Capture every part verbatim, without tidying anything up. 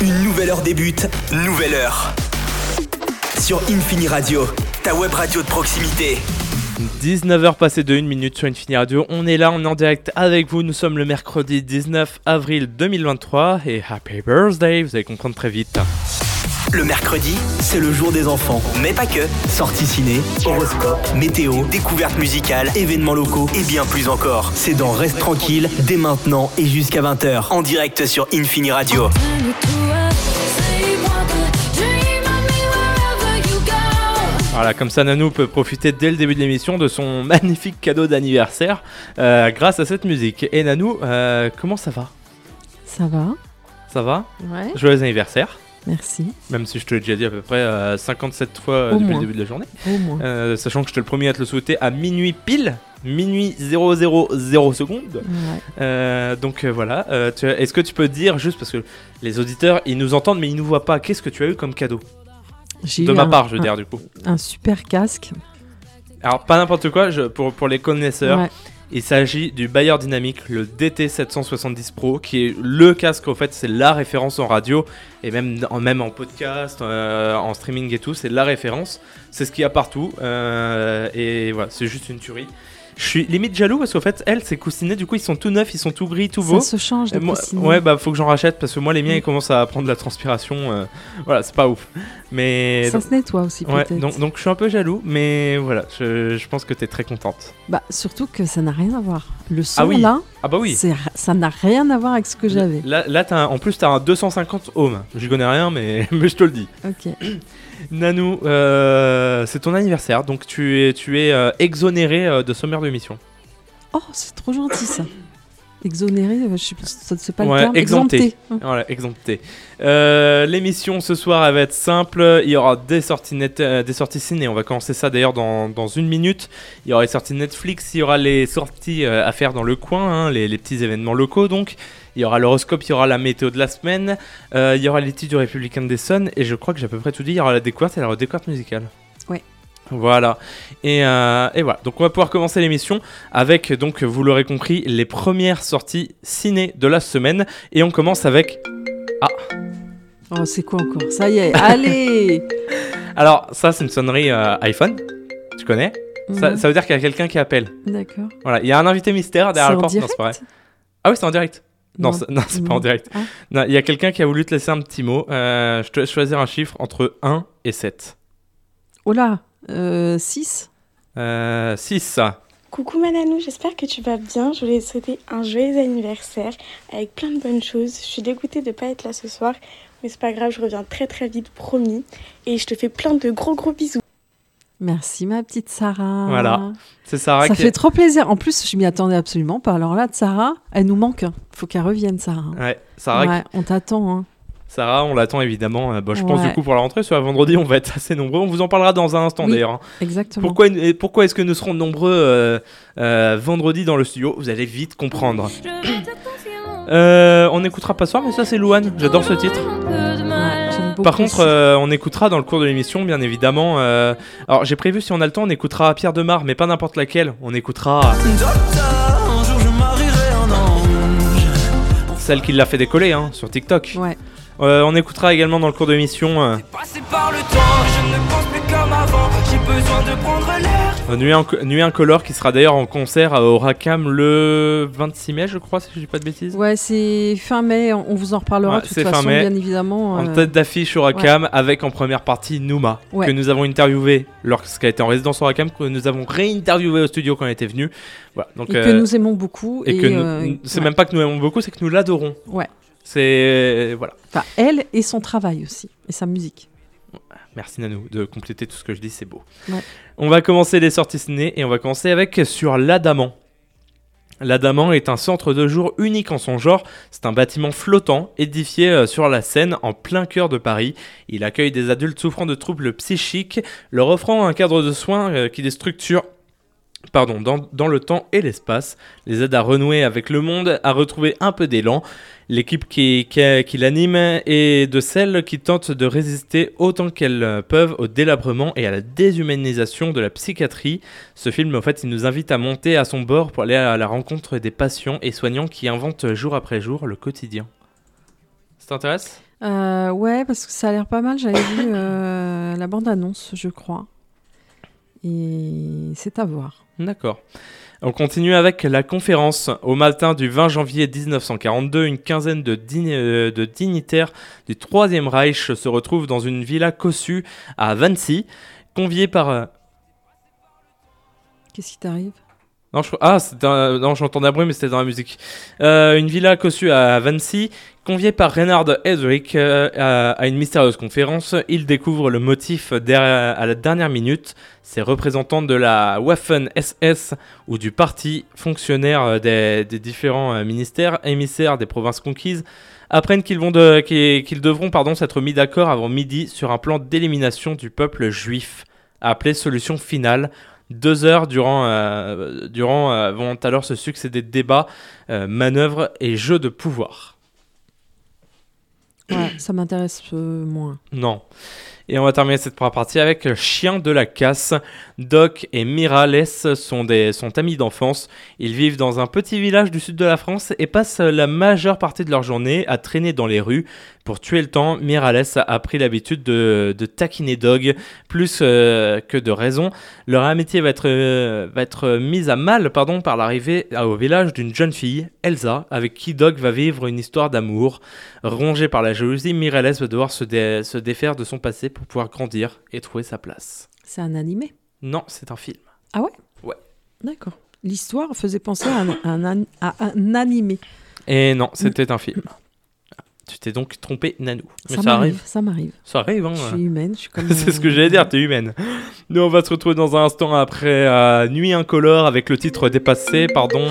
Une nouvelle heure débute, nouvelle heure. Sur Infini Radio, ta web radio de proximité. dix-neuf heures passées de une minute sur Infini Radio, on est là, on est en direct avec vous, nous sommes le mercredi dix-neuf avril deux mille vingt-trois et Happy Birthday, vous allez comprendre très vite. Le mercredi, c'est le jour des enfants, mais pas que. Sorties ciné, horoscope, météo, découvertes musicales, événements locaux et bien plus encore. C'est dans Reste Tranquille, dès maintenant et jusqu'à vingt heures, en direct sur Infini Radio. Voilà, comme ça Nanou peut profiter dès le début de l'émission de son magnifique cadeau d'anniversaire euh, grâce à cette musique. Et Nanou, euh, comment ça va ? Ça va. Ça va ? Ouais. Joyeux anniversaire. Merci. Même si je te l'ai déjà dit à peu près euh, cinquante-sept fois euh, depuis moins. le début de la journée. Au moins. Euh, sachant que je te le promis à te le souhaiter à minuit pile, minuit zéro zéro zéro secondes. Ouais. Euh, donc euh, voilà. Euh, tu, est-ce que tu peux dire, juste parce que les auditeurs, ils nous entendent mais ils nous voient pas, qu'est-ce que tu as eu comme cadeau ? J'ai De eu ma un, part, je veux un, dire, du coup. Un super casque. Alors, pas n'importe quoi, je, pour, pour les connaisseurs, Ouais. il s'agit du Bayer Dynamic, le D T sept cent soixante-dix Pro, qui est le casque, en fait, c'est la référence en radio, et même en, même en podcast, euh, en streaming et tout, c'est la référence. C'est ce qu'il y a partout, euh, et voilà, c'est juste une tuerie. Je suis limite jaloux parce qu'en fait, elle, ses coussinets, du coup, ils sont tout neufs, ils sont tout gris, tout beaux. Ça se change de moi, coussinets. ouais, bah faut que j'en rachète parce que moi, les miens, ils commencent à prendre de la transpiration. Euh, voilà, c'est pas ouf. Mais Ça donc, se nettoie aussi, ouais, peut-être. donc, donc je suis un peu jaloux, mais voilà, je, je pense que t'es très contente. Bah, surtout que ça n'a rien à voir. Le son, Ah oui. là, Ah bah oui. c'est, ça n'a rien à voir avec ce que j'avais. Là, là t'as un- en plus, t'as un deux cent cinquante ohms. J'y connais rien, mais, mais je te le dis. Ok. Nanou, euh, c'est ton anniversaire, donc tu es, tu es euh, exonéré euh, de sommaire de mission. Oh, c'est trop gentil, ça. Exonéré, euh, je sais pas, ça- c'est pas Ouais, le terme. exempté. Exempté. Hum. Voilà, exempté. Euh, l'émission ce soir, elle va être simple. Il y aura des sorties, net, euh, des sorties ciné. On va commencer ça d'ailleurs dans, dans une minute. Il y aura les sorties Netflix. Il y aura les sorties euh, à faire dans le coin, hein, les, les petits événements locaux donc. Il y aura l'horoscope, il y aura la météo de la semaine. Euh, il y aura les titres du Républicain des Sons. Et je crois que j'ai à peu près tout dit. Il y aura la découverte et la redécouverte musicale. Ouais. Voilà. Et, euh, et voilà. Donc on va pouvoir commencer l'émission avec, donc vous l'aurez compris, les premières sorties ciné de la semaine. Et on commence avec... Ah. Oh, c'est quoi encore ? Ça y est, allez. Alors ça c'est une sonnerie euh, iPhone. Tu connais ? ça, Mhm. ça veut dire qu'il y a quelqu'un qui appelle. D'accord. Voilà. Il y a un invité mystère derrière C'est la en porte. Non, direct ? c'est pas vrai. Ah oui, c'est en direct. Non, c'est, non, c'est pas en direct. Ah. Non, il y a quelqu'un qui a voulu te laisser un petit mot. Euh, je te laisse choisir un chiffre entre un et sept. Oh là, euh, six. Euh, six. Coucou Mananou, j'espère que tu vas bien. Je voulais te souhaiter un joyeux anniversaire avec plein de bonnes choses. Je suis dégoûtée de ne pas être là ce soir, mais c'est pas grave, je reviens très très vite, promis. Et je te fais plein de gros gros bisous. Merci ma petite Sarah. Voilà. C'est Sarah Ça qui... fait trop plaisir. En plus, je m'y attendais absolument pas. Alors là, Sarah, elle nous manque. Faut qu'elle revienne, Sarah. Ouais, Sarah, Ouais, on t'attend. Hein. Sarah, on l'attend évidemment. Euh, bah, je pense Ouais. du coup pour la rentrée, soit vendredi, on va être assez nombreux. On vous en parlera dans un instant Oui. d'ailleurs. hein. Exactement. Pourquoi, et pourquoi est-ce que nous serons nombreux euh, euh, vendredi dans le studio ? Vous allez vite comprendre. Euh, on n'écoutera pas ce soir, mais ça c'est Louane. J'adore ce titre. Ouais, j'aime beaucoup Par contre, aussi. euh, on écoutera dans le cours de l'émission, bien évidemment. euh, Alors, j'ai prévu, si on a le temps, on écoutera Pierre Demar, mais pas n'importe laquelle. On écoutera celle qui l'a fait décoller hein, sur TikTok. Ouais. Euh, on écoutera également dans le cours de l'émission euh, Passé par le temps, je ne pense plus comme avant. J'ai besoin de prendre l'air. Nuit, Inco- Nuit Incolore, qui sera d'ailleurs en concert au Racam le vingt-six mai, je crois, si je dis pas de bêtises. Ouais, c'est fin mai. On on vous en reparlera Ouais, de toute c'est fin façon, mai. bien évidemment. En euh, tête d'affiche au Racam, avec en première partie Nouma, Ouais. que nous avons interviewé lorsqu'elle était en résidence au Racam, que nous avons réinterviewé au studio quand elle était venue. Voilà, donc, et euh, que nous aimons beaucoup. et Et, que nous- euh, c'est ouais. même pas que nous aimons beaucoup, c'est que nous l'adorons. Ouais. C'est voilà. Enfin, elle et son travail aussi. Et sa musique. Merci Nanou de compléter tout ce que je dis, c'est beau. Ouais. On va commencer les sorties ciné et on va commencer avec sur l'Adamant. L'Adamant est un centre de jour unique en son genre. C'est un bâtiment flottant édifié euh, sur la Seine en plein cœur de Paris. Il accueille des adultes souffrant de troubles psychiques, leur offrant un cadre de soins euh, qui les structure pardon, dans, dans le temps et l'espace, les aide à renouer avec le monde, à retrouver un peu d'élan. L'équipe qui, qui, qui l'anime est de celles qui tentent de résister autant qu'elles peuvent au délabrement et à la déshumanisation de la psychiatrie. Ce film, en fait, il nous invite à monter à son bord pour aller à la rencontre des patients et soignants qui inventent jour après jour le quotidien. Ça t'intéresse ? Euh, ouais, parce que ça a l'air pas mal. J'avais vu euh, la bande-annonce, je crois. Et c'est à voir. D'accord. On continue avec la conférence. Au matin du vingt janvier dix-neuf cent quarante-deux, une quinzaine de, dign- euh, de dignitaires du Troisième Reich se retrouvent dans une villa cossue à Wannsee, conviés par... euh, Qu'est-ce qui t'arrive ? Non, je... ah, c'est un... non, j'entendais un bruit, mais c'était dans la musique. Euh, une villa cossue à Wannsee, conviés par Reinhard Heydrich euh, à... à une mystérieuse conférence. Il découvre le motif derrière... à la dernière minute. Ces représentants de la Waffen-S S ou du parti, fonctionnaires des, des différents euh, ministères, émissaires des provinces conquises, apprennent qu'ils, vont de... qu'ils... qu'ils devront pardon, s'être mis d'accord avant midi sur un plan d'élimination du peuple juif, appelé solution finale. Deux heures durant, euh, durant euh, vont alors se succéder débats, euh, manœuvres et jeux de pouvoir. Ouais, ça m'intéresse euh, moins. Non. Et on va terminer cette première partie avec Chien de la casse. Doc et Miralles sont, des, sont amis d'enfance. Ils vivent dans un petit village du sud de la France et passent la majeure partie de leur journée à traîner dans les rues. Pour tuer le temps, Miralles a pris l'habitude de, de taquiner Dog plus euh, que de raison. Leur amitié va être, euh, va être mise à mal pardon, par l'arrivée au village d'une jeune fille, Elsa, avec qui Dog va vivre une histoire d'amour. Rongé par la jalousie, Miralles va devoir se, dé- se défaire de son passé pour pouvoir grandir et trouver sa place. C'est un animé ? Non, c'est un film. Ah ouais ? Ouais. D'accord. L'histoire faisait penser à un, un, à un animé. Et non, c'était un film. Tu t'es donc trompé, Nanou. Mais Ça, ça m'arrive, arrive. ça m'arrive. Ça arrive, hein. Je suis humaine, je suis comme... C'est ce que j'allais dire, t'es humaine. Nous, on va se retrouver dans un instant après euh, Nuit incolore avec le titre Dépassé, pardon.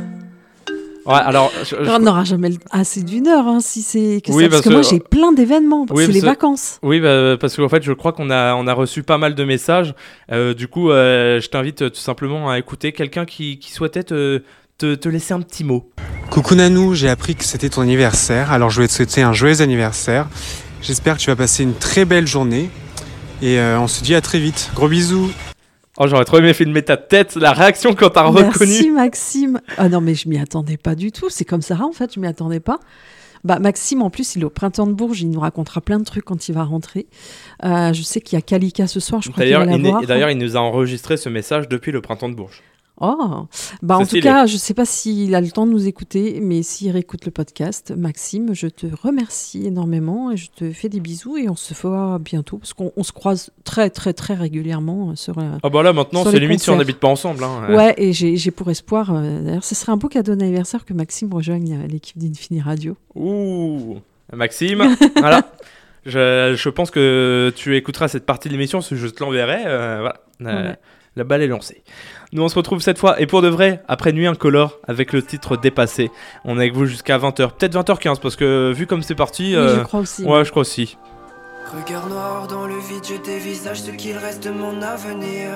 Ouais, alors... Je, je... On n'aura jamais assez d'une heure, hein, si c'est que Oui, ça. Parce, parce que, que- moi, j'ai plein d'événements. Oui, c'est les parce que- vacances. Oui, bah, parce qu'en fait, je crois qu'on a, on a reçu pas mal de messages. Euh, du coup, euh, je t'invite euh, tout simplement à écouter quelqu'un qui, qui souhaitait te, te, te laisser un petit mot. Coucou Nanou, j'ai appris que c'était ton anniversaire, alors je voulais te souhaiter un joyeux anniversaire. J'espère que tu vas passer une très belle journée et euh, on se dit à très vite. Gros bisous. Oh, j'aurais trop aimé filmer ta tête, la réaction quand t'as reconnu. Merci Maxime. Ah non, mais je m'y attendais pas du tout. C'est comme Sarah, en fait, je m'y attendais pas. Bah, Maxime, en plus, il est au Printemps de Bourges. Il nous racontera plein de trucs quand il va rentrer. Euh, je sais qu'il y a Kalika ce soir. Je crois qu'il D'ailleurs, va la il, voir. est- d'ailleurs, il nous a enregistré ce message depuis le Printemps de Bourges. Oh, bah en C'est tout stylé. cas, je sais pas s'il a le temps de nous écouter, mais s'il réécoute le podcast, Maxime, je te remercie énormément et je te fais des bisous et on se voit bientôt parce qu'on on se croise très très très régulièrement sur. euh, Ah bah là, maintenant, Sur c'est les limite si on concerts. n'habite pas ensemble. Hein. Ouais, et j'ai, j'ai pour espoir. euh, d'ailleurs, ce serait un beau cadeau d'anniversaire que Maxime rejoigne euh, l'équipe d'Infini Radio. Ouh, Maxime, voilà. Je, je pense que tu écouteras cette partie de l'émission, parce que je te l'enverrai. euh, voilà, Euh, Ouais. la balle est lancée. Nous, on se retrouve cette fois, et pour de vrai, après Nuit incolore, avec le titre Dépassé. On est avec vous jusqu'à vingt heures, peut-être vingt heures quinze, parce que vu comme c'est parti... Oui, euh, je crois aussi. Ouais, je crois aussi. Regard noir dans le vide, je dévisage ce qu'il reste de mon avenir.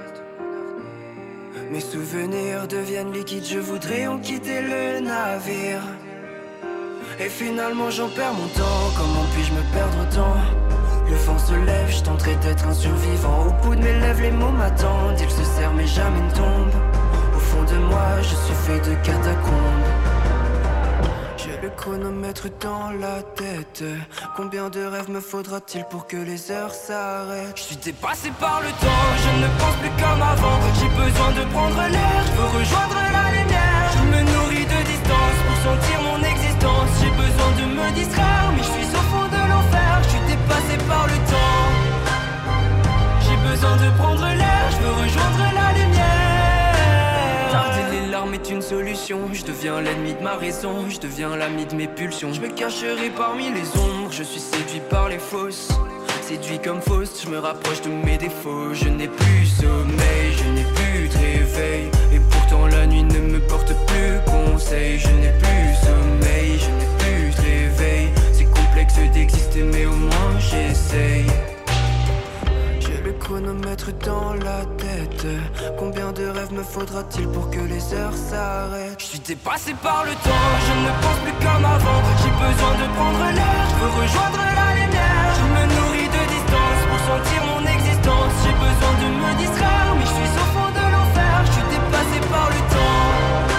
Mes souvenirs deviennent liquides, je voudrais en quitter le navire. Et finalement j'en perds mon temps, comment puis-je me perdre autant? Le vent se lève, je tenterai d'être un survivant. Au bout de mes lèvres, les mots m'attendent. Ils se serrent mais jamais ne tombent. Au fond de moi, je suis fait de catacombes. J'ai le chronomètre dans la tête. Combien de rêves me faudra-t-il pour que les heures s'arrêtent? Je suis dépassé par le temps, je ne pense plus comme avant. J'ai besoin de prendre l'air, je veux rejoindre la lumière. Je me nourris de distance pour sentir mon existence. J'ai besoin de me distraire, mais je suis au fond de l'enfer. Je suis dépassé par le temps. J'ai besoin de prendre l'air, je veux rejoindre la lumière. Tarder les larmes est une solution. Je deviens l'ennemi de ma raison, je deviens l'ami de mes pulsions. Je me cacherai parmi les ombres, je suis séduit par les fausses. Séduit comme Faust, je me rapproche de mes défauts. Je n'ai plus sommeil, je n'ai plus de réveil. Et pourtant la nuit ne me porte plus conseil. Je n'ai plus sommeil, je n'ai plus de réveil. C'est complexe d'exister mais au moins j'essaye. J'ai le chronomètre dans la tête. Combien de rêves me faudra-t-il pour que les heures s'arrêtent? Je suis dépassé par le temps, je ne pense plus comme avant. J'ai besoin de prendre l'air, je veux rejoindre la lumière. Je me nourris de distance pour sentir mon existence. J'ai besoin de me distraire, mais je suis au fond de l'enfer. Je suis dépassé par le temps.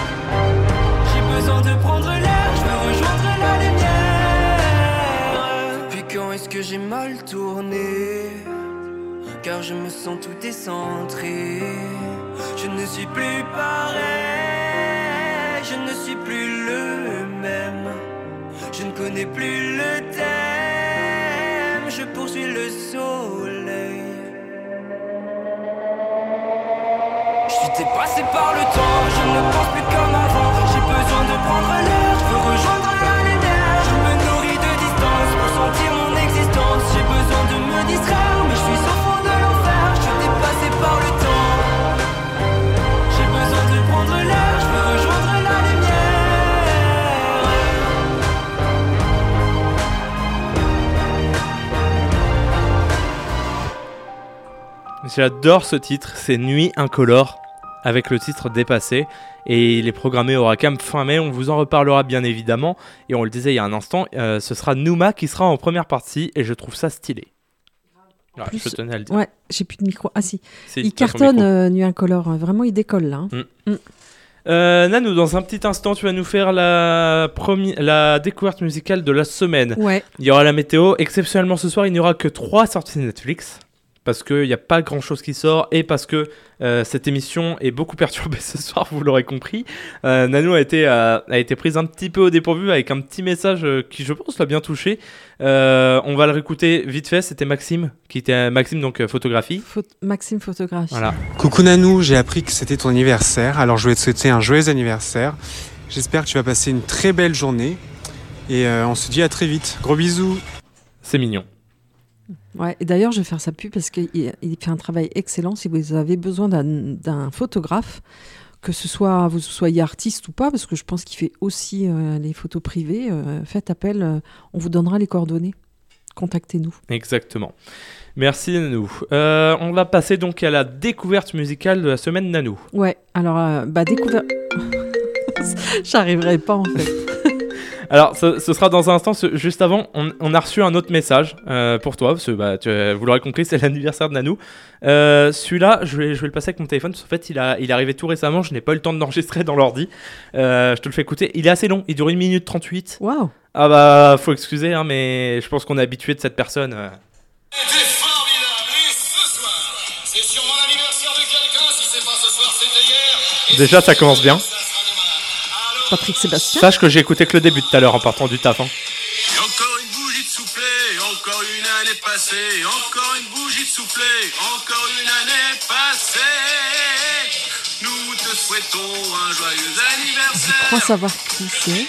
J'ai besoin de prendre l'air, je veux rejoindre la lumière. que j'ai mal tourné, car je me sens tout décentré. Je ne suis plus pareil, je ne suis plus le même. Je ne connais plus le thème, je poursuis le soleil. Je suis dépassé par le temps, je ne pense plus comme avant. J'ai besoin de prendre l'air, je veux rejoindre la lumière. Je me nourris de distance pour sentir mon existence. J'ai besoin de me distraire, mais je suis au fond de l'enfer. Je suis dépassé par le temps. J'ai besoin de prendre l'air, je veux rejoindre la lumière. J'adore ce titre, c'est Nuit incolore, avec le titre Dépassé, et il est programmé au Racam fin mai. On vous en reparlera bien évidemment, et on le disait il y a un instant, euh, ce sera Nouma qui sera en première partie, et je trouve ça stylé. Voilà, Plus, je tenais à le dire. Ouais, j'ai plus de micro. Ah si, Si, il t'as ton cartonne micro. euh, Nuit incolore. Vraiment, il décolle là. hein. Mm. Mm. Euh, Nanou, dans un petit instant, tu vas nous faire la, premi- la découverte musicale de la semaine. Ouais. Il y aura la météo. Exceptionnellement, ce soir, il n'y aura que trois sorties Netflix. Parce qu'il n'y a pas grand chose qui sort et parce que euh, cette émission est beaucoup perturbée ce soir, vous l'aurez compris. Euh, Nanou a été, euh, a été prise un petit peu au dépourvu avec un petit message euh, qui, je pense, l'a bien touché. Euh, on va le réécouter vite fait. C'était Maxime, qui était Maxime, donc euh, photographie. Pho- Maxime photographie. Voilà. Coucou Nanou, j'ai appris que c'était ton anniversaire, alors je voulais te souhaiter un joyeux anniversaire. J'espère que tu vas passer une très belle journée et euh, on se dit à très vite. Gros bisous. C'est mignon. Ouais, et d'ailleurs, je vais faire sa pub parce qu'il il fait un travail excellent. Si vous avez besoin d'un, d'un photographe, que ce soit vous soyez artiste ou pas, parce que je pense qu'il fait aussi euh, les photos privées, euh, faites appel, euh, on vous donnera les coordonnées. Contactez-nous. Exactement. Merci Nanou. Euh, on va passer donc à la découverte musicale de la semaine Nanou. Ouais, alors, euh, bah, découvert. J'arriverai pas en fait. Alors, ce, ce sera dans un instant. Ce- juste avant, on, on a reçu un autre message euh, pour toi. Parce que, bah, tu, vous l'aurez compris, c'est l'anniversaire de Nanou. Euh, celui-là, je vais, je vais le passer avec mon téléphone. Parce qu'en fait, il, a, il est arrivé tout récemment. Je n'ai pas eu le temps de l'enregistrer dans l'ordi. Euh, je te le fais écouter. Il est assez long. Il dure une minute trente-huit. Waouh! Ah bah, faut excuser, hein, mais je pense qu'on est habitué de cette personne. euh. C'était formidable. Et ce soir, c'est sur mon anniversaire de quelqu'un. Si c'est pas ce soir, c'était hier. Et Déjà, ça commence bien. ça sera demain. Alors, Patrick Sébastien. Sache que j'ai écouté que le début tout à l'heure en partant du taf. hein. et encore une bougie de soufflet, encore une année passée, encore une bougie de soufflet, encore une année passée. Nous te souhaitons un joyeux Je anniversaire. crois savoir qui c'est.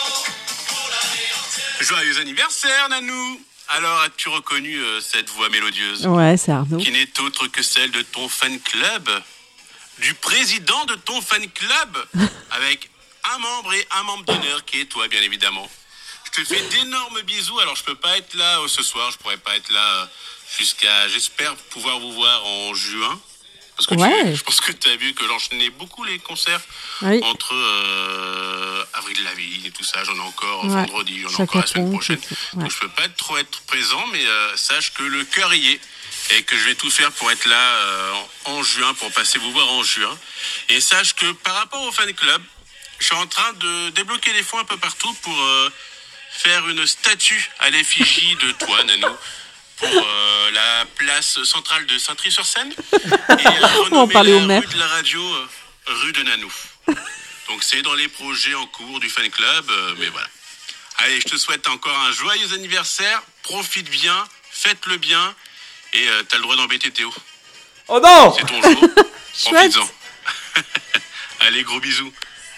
Joyeux anniversaire, Nanou. Alors, as-tu reconnu euh, cette voix mélodieuse Ouais, c'est Arnaud. qui n'est autre que celle de ton fan club, du président de ton fan club, avec un membre et un membre d'honneur qui est toi, bien évidemment. Je te fais d'énormes bisous. Alors, je peux pas être là euh, ce soir, je pourrais pas être là euh, jusqu'à, j'espère pouvoir vous voir en juin. Parce que tu- Ouais. je pense que tu as vu que j'enchaînais beaucoup les concerts Oui. entre euh, Avril Lavigne et tout ça. J'en ai encore Ouais. vendredi, j'en ai Chaka encore la semaine Ponk et prochaine. tout, ouais. Donc je peux pas être trop être présent, mais euh, sache que le cœur y est et que je vais tout faire pour être là euh, en, en juin, pour passer vous voir en juin. Et sache que par rapport au fan club, je suis en train de débloquer des fonds un peu partout pour euh, faire une statue à l'effigie de toi, Nanou, pour euh, la place centrale de Saint-Try-sur-Seine. Et euh, On va en parler au renommer la maire. rue de la radio euh, rue de Nanou. Donc c'est dans les projets en cours du fan club, euh, mais voilà. Allez, je te souhaite encore un joyeux anniversaire, profite bien, faites-le bien, et euh, t'as le droit d'embêter Théo. Oh non! C'est ton jour, Chouette. profites-en. Allez, gros bisous.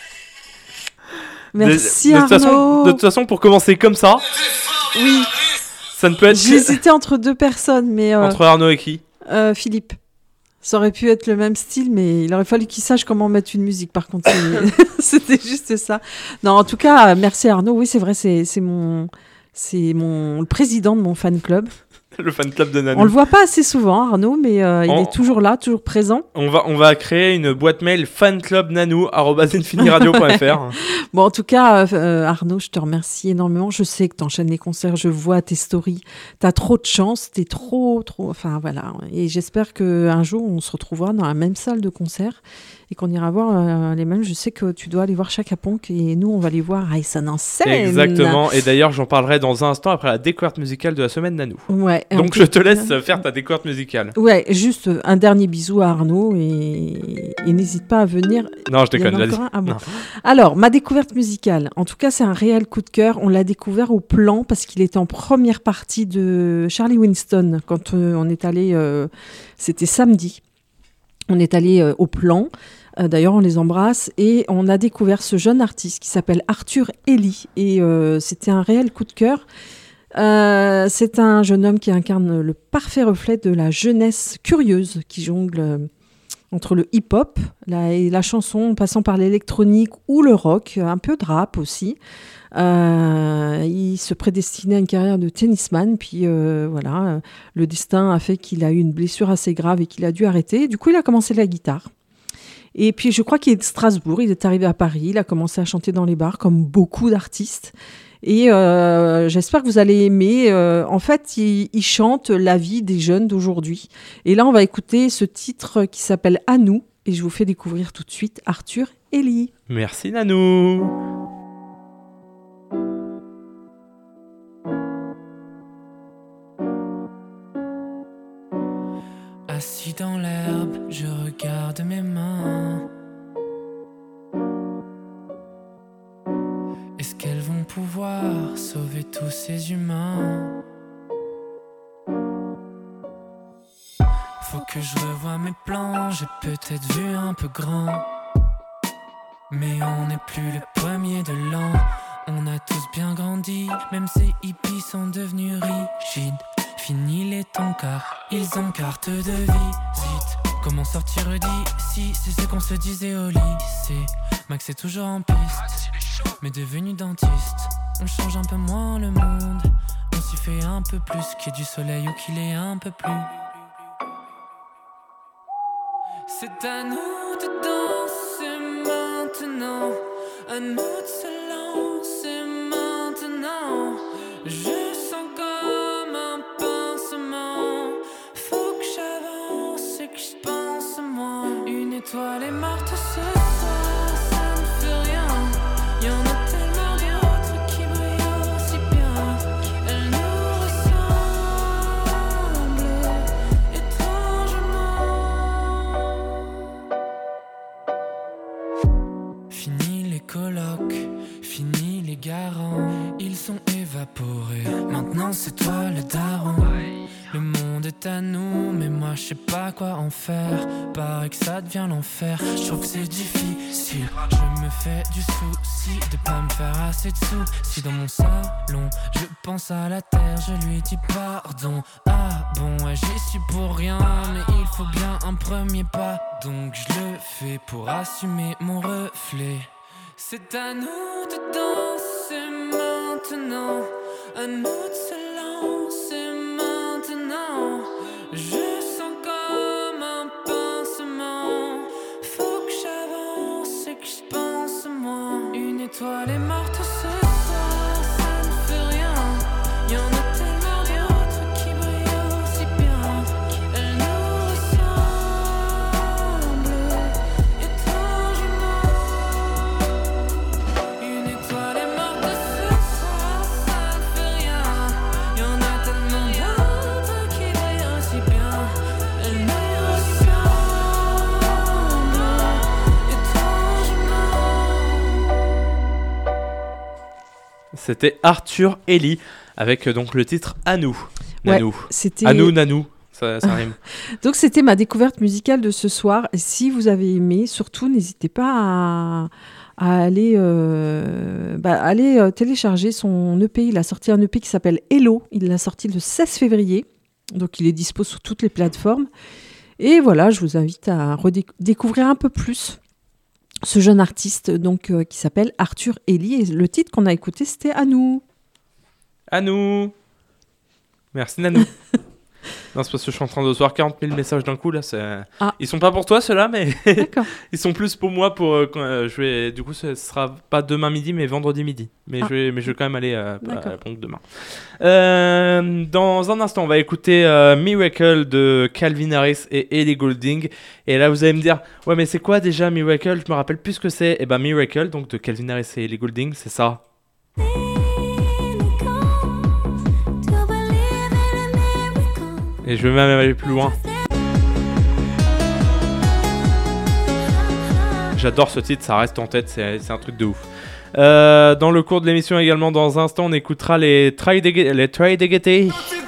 Merci de, de toute façon, Arnaud. de toute façon, pour commencer comme ça, Oui, ça ne peut être que j'hésitais entre deux personnes, mais euh, entre Arnaud et qui? euh, Philippe. Ça aurait pu être le même style, mais il aurait fallu qu'il sache comment mettre une musique. Par contre, c'est- c'était juste ça. Non, en tout cas, euh, merci Arnaud. Oui, c'est vrai, c'est c'est mon, c'est mon le président de mon fan club. Le fan club de Nanou. On le voit pas assez souvent, Arnaud, mais euh, On- il est toujours là, toujours présent. On va, on va créer une boîte mail fanclubnanou arobase infiniradio point f r. Bon, en tout cas, euh, Arnaud, je te remercie énormément. Je sais que tu enchaînes les concerts, je vois tes stories. Tu as trop de chance, tu es trop, trop... Enfin, voilà. Et j'espère qu'un jour, on se retrouvera dans la même salle de concert et qu'on ira voir euh, les mêmes. Je sais que tu dois aller voir Chaka Ponk et nous, on va les voir à Essen en scène. Exactement. Et d'ailleurs, j'en parlerai dans un instant après la découverte musicale de la semaine Nanou. Ouais. Et en Donc, tout je te cas- laisse faire ta découverte musicale. Ouais, juste un dernier bisou à Arnaud et, et n'hésite pas à venir. Non, je Il y en a déconne, vas-y. encore un Ah bon. Non. Alors, ma découverte musicale, en tout cas, c'est un réel coup de cœur. On l'a découvert au Plan parce qu'il était en première partie de Charlie Winston quand euh, on est allé, euh, c'était samedi. On est allé euh, au Plan. Euh, D'ailleurs, on les embrasse et on a découvert ce jeune artiste qui s'appelle Arthur Ely et euh, c'était un réel coup de cœur. Euh, c'est un jeune homme qui incarne le parfait reflet de la jeunesse curieuse qui jongle euh, entre le hip-hop la, et la chanson, en passant par l'électronique ou le rock, un peu de rap aussi. Euh, il se prédestinait à une carrière de tennisman, puis euh, voilà, euh, le destin a fait qu'il a eu une blessure assez grave et qu'il a dû arrêter. Du coup, il a commencé la guitare. Et puis, je crois qu'il est de Strasbourg, il est arrivé à Paris, il a commencé à chanter dans les bars, comme beaucoup d'artistes. Et euh, j'espère que vous allez aimer. Euh, en fait, il, il chante la vie des jeunes d'aujourd'hui. Et là, on va écouter ce titre qui s'appelle « À nous ». Et je vous fais découvrir tout de suite Arthur Ely. Merci Nanou. Assis dans l'herbe, je regarde mes mains. Est-ce qu'elles vont pouvoir sauver tous ces humains? Faut que je revoie mes plans, j'ai peut-être vu un peu grand. Mais on n'est plus les premiers de l'an. On a tous bien grandi, même ces hippies sont devenus rigides. Fini les temps car ils ont carte de visite. Comment sortir d'ici, c'est ce qu'on se disait au lycée. Max est toujours en piste, mais devenu dentiste. On change un peu moins le monde, on s'y fait un peu plus. Qu'il y ait du soleil ou qu'il ait un peu plus. C'est à nous de danser maintenant, à nous de se lancer maintenant. Je sens comme un pincement, faut que j'avance et que je pense moins. Une étoile est morte ce soir, ça ne fait rien. Y'en a tellement d'autres qui brillent aussi bien. Elles nous ressemblent étrangement. Fini les colloques, fini les garants. Ils sont évaporés, maintenant c'est toi le daron. Le monde est à nous, mais moi je sais pas quoi en faire. Paraît que ça devient l'enfer, je trouve que c'est difficile. Je me fais du souci de pas me faire assez de sous. Si dans mon salon, je pense à la terre, je lui dis pardon. Ah bon, ouais, j'y suis pour rien, mais il faut bien un premier pas. Donc je le fais pour assumer mon reflet. C'est à nous de danser maintenant, à nous de se lancer maintenant. Je sens comme un pincement, faut que j'avance et que je pense moins. Une étoile est morte ce soir, ça ne fait rien. Y'en a tellement d'autres qui brillent aussi bien. Elles nous ressemblent étrangement. Une étoile est morte ce soir, ça ne fait rien. Y'en a tellement d'autres qui brillent aussi bien. Elles nous ressemblent étrangement. C'était Arthur Ely avec euh, donc le titre À nous. Ouais, Nanou. c'était... À nous, Nanou. Ça, ça rime. Donc, c'était ma découverte musicale de ce soir. Et si vous avez aimé, surtout, n'hésitez pas à, à aller, euh, bah, aller euh, télécharger son E P. Il a sorti un E P qui s'appelle Hello. Il l'a sorti le seize février. Donc, il est dispo sur toutes les plateformes. Et voilà, je vous invite à redécouvrir un peu plus ce jeune artiste donc, euh, qui s'appelle Arthur Ely. Et le titre qu'on a écouté, c'était À nous. À nous. Merci Nanou. Non, c'est parce que je suis en train de recevoir quarante mille messages d'un coup là. C'est... Ah. Ils sont pas pour toi ceux-là, mais D'accord. ils sont plus pour moi. Pour euh, quand, euh, je vais, du coup, ce sera pas demain midi, mais vendredi midi. Mais Ah. je vais, mais je vais quand même aller euh, à D'accord. la banque demain. Euh, dans un instant, on va écouter euh, Miracle de Calvin Harris et Ellie Goulding. Et là, vous allez me dire, ouais, mais c'est quoi déjà Miracle? Je me rappelle plus ce que c'est. Et ben Miracle, donc de Calvin Harris et Ellie Goulding, c'est ça. Et je vais même aller plus loin. J'adore ce titre, ça reste en tête, c'est, c'est un truc de ouf. Euh, dans le cours de l'émission également, dans un instant, on écoutera les Try Deg- les Try Degete.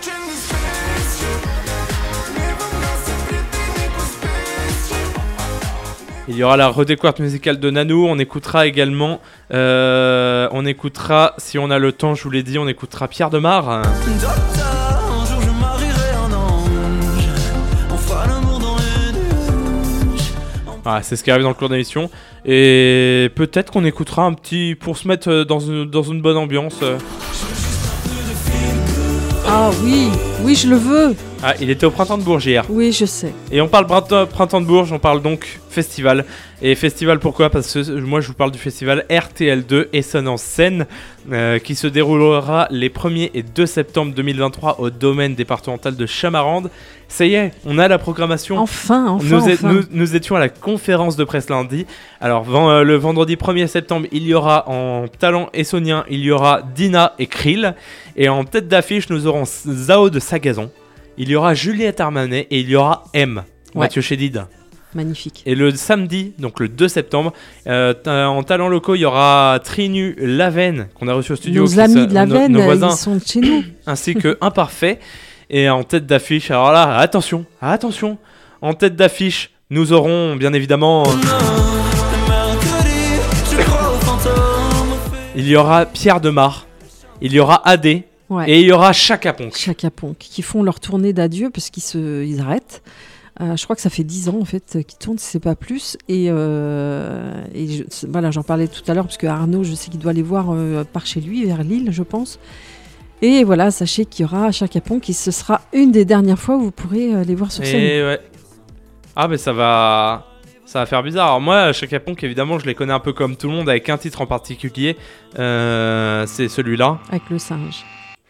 Il y aura la redécouverte musicale de Nanou. On écoutera également, euh, on écoutera, si on a le temps, je vous l'ai dit, on écoutera Pierre Demar. Voilà, c'est ce qui arrive dans le cours d'émission. Et peut-être qu'on écoutera un petit... pour se mettre dans une, dans une bonne ambiance. Ah oui, oui, je le veux. Ah, il était au Printemps de Bourges hier. Oui, je sais. Et on parle printemps, printemps de Bourges, on parle donc festival. Et festival pourquoi? Parce que moi je vous parle du festival R T L deux Essonne en Seine, euh, qui se déroulera les premier et deux septembre deux mille vingt-trois au domaine départemental de Chamarande. Ça y est, on a la programmation. Enfin, enfin, nous, est, enfin. nous, nous étions à la conférence de presse lundi. Alors ven- euh, le vendredi premier septembre, il y aura en talent essonien, il y aura Dina et Krill. Et en tête d'affiche, nous aurons Zao de Sagazon. Il y aura Juliette Armanet et il y aura M, Ouais. Mathieu Chédid. Magnifique. Et le samedi, donc le deux septembre, euh, t- en talents locaux, il y aura Trinu Lavenne, qu'on a reçu au studio. Nos qui amis se- de la nos- veine, nos voisins, ils sont de chez nous. ainsi que Imparfait. Et en tête d'affiche, alors là, attention, attention, en tête d'affiche, nous aurons bien évidemment... Il y aura Pierre Demar, il y aura Adé, Ouais. et il y aura Chaka Ponk. Chaka Ponk, qui font leur tournée d'adieu parce qu'ils se, ils arrêtent. Euh, je crois que ça fait dix ans en fait qu'ils tournent, si c'est pas plus. Et, euh, et je, c'est- voilà, j'en parlais tout à l'heure parce que Arnaud, je sais qu'il doit aller voir euh, par chez lui, vers Lille, je pense. Et voilà, sachez qu'il y aura Chaka Ponk et ce sera une des dernières fois où vous pourrez euh, les voir sur scène. Et ouais. Ah mais ça va... Ça va faire bizarre. Alors moi, Chaka Ponk, évidemment, je les connais un peu comme tout le monde, avec un titre en particulier. Euh, c'est celui-là. Avec le singe.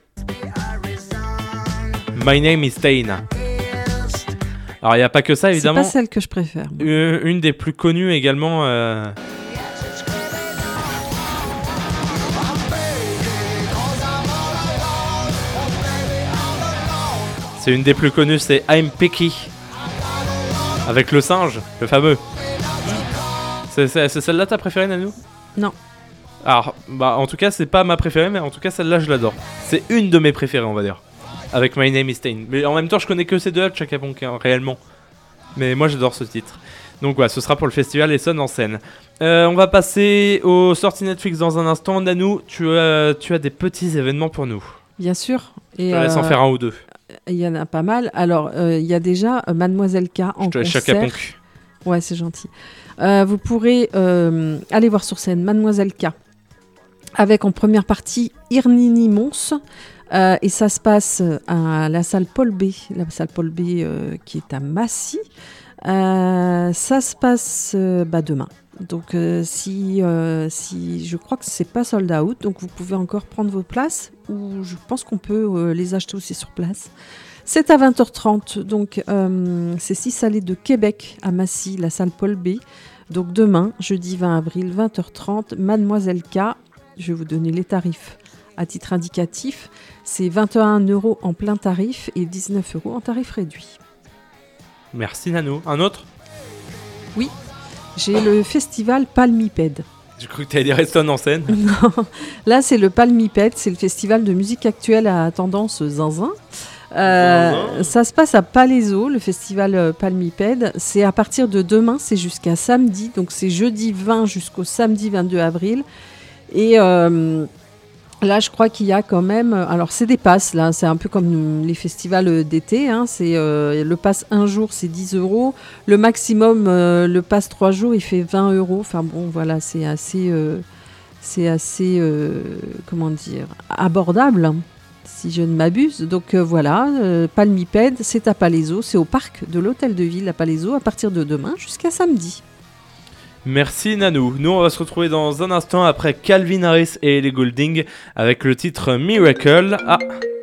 My Name is Tain. Alors il n'y a pas que ça, C'est évidemment. pas celle que je préfère. moi. Une, une des plus connues également. euh, C'est une des plus connues, c'est I'm Picky. Avec le singe, le fameux. C'est, c'est- c'est celle-là ta préférée, Nanou? Non. Alors, bah, en tout cas, c'est pas ma préférée, mais en tout cas, celle-là, je l'adore. C'est une de mes préférées, on va dire. Avec My Name is Tain. Mais en même temps, je connais que ces deux-là de Chaka Ponk, hein, réellement. Mais moi, j'adore ce titre. Donc, voilà, ce sera pour le festival Essonne en Seine. Euh, on va passer aux sorties Netflix dans un instant. Nanou, tu as, tu as des petits événements pour nous. Bien sûr. Et Je te laisse en euh, faire un ou deux. il y en a pas mal. Alors, euh, il y a déjà euh, Mademoiselle K en Je te laisse concert. Chaka Ponk. Ouais, c'est gentil. Euh, vous pourrez euh, aller voir sur scène Mademoiselle K avec en première partie Irnini Mons. Euh, et ça se passe à la salle Paul B, la salle Paul B euh, qui est à Massy. Euh, ça se passe euh, bah, demain. Donc, euh, si, euh, si je crois que c'est pas sold out, donc vous pouvez encore prendre vos places, ou je pense qu'on peut euh, les acheter aussi sur place. C'est à vingt heures trente, donc euh, c'est six allées de Québec à Massy, la salle Paul B. Donc demain, jeudi vingt avril, vingt heures trente, Mademoiselle K. Je vais vous donner les tarifs à titre indicatif. C'est vingt et un euros en plein tarif et dix-neuf euros en tarif réduit. Merci, Nanou. Un autre? J'ai le festival Palmipède. J'ai cru que tu allais dire Essonne en Seine. Non, là c'est le Palmipède, c'est le festival de musique actuelle à tendance zinzin. Euh, Zinzin. ça se passe à Palaiso, le festival euh, Palmipède. C'est à partir de demain, c'est jusqu'à samedi, donc c'est jeudi vingt jusqu'au samedi vingt-deux avril. Et euh, là, je crois qu'il y a quand même. Alors, c'est des passes, là, c'est un peu comme les festivals euh, d'été. Hein, c'est euh, le pass un jour, c'est dix euros. Le maximum, euh, le pass trois jours, il fait vingt euros. Enfin bon, voilà, c'est assez, euh, c'est assez, euh, comment dire, abordable. si je ne m'abuse. Donc euh, voilà, euh, Palmipède, c'est à Palaiseau, c'est au parc de l'Hôtel de Ville à Palaiseau à partir de demain jusqu'à samedi. Merci Nanou. Nous on va se retrouver dans un instant après Calvin Harris et Ellie Goulding avec le titre Miracle. Ah,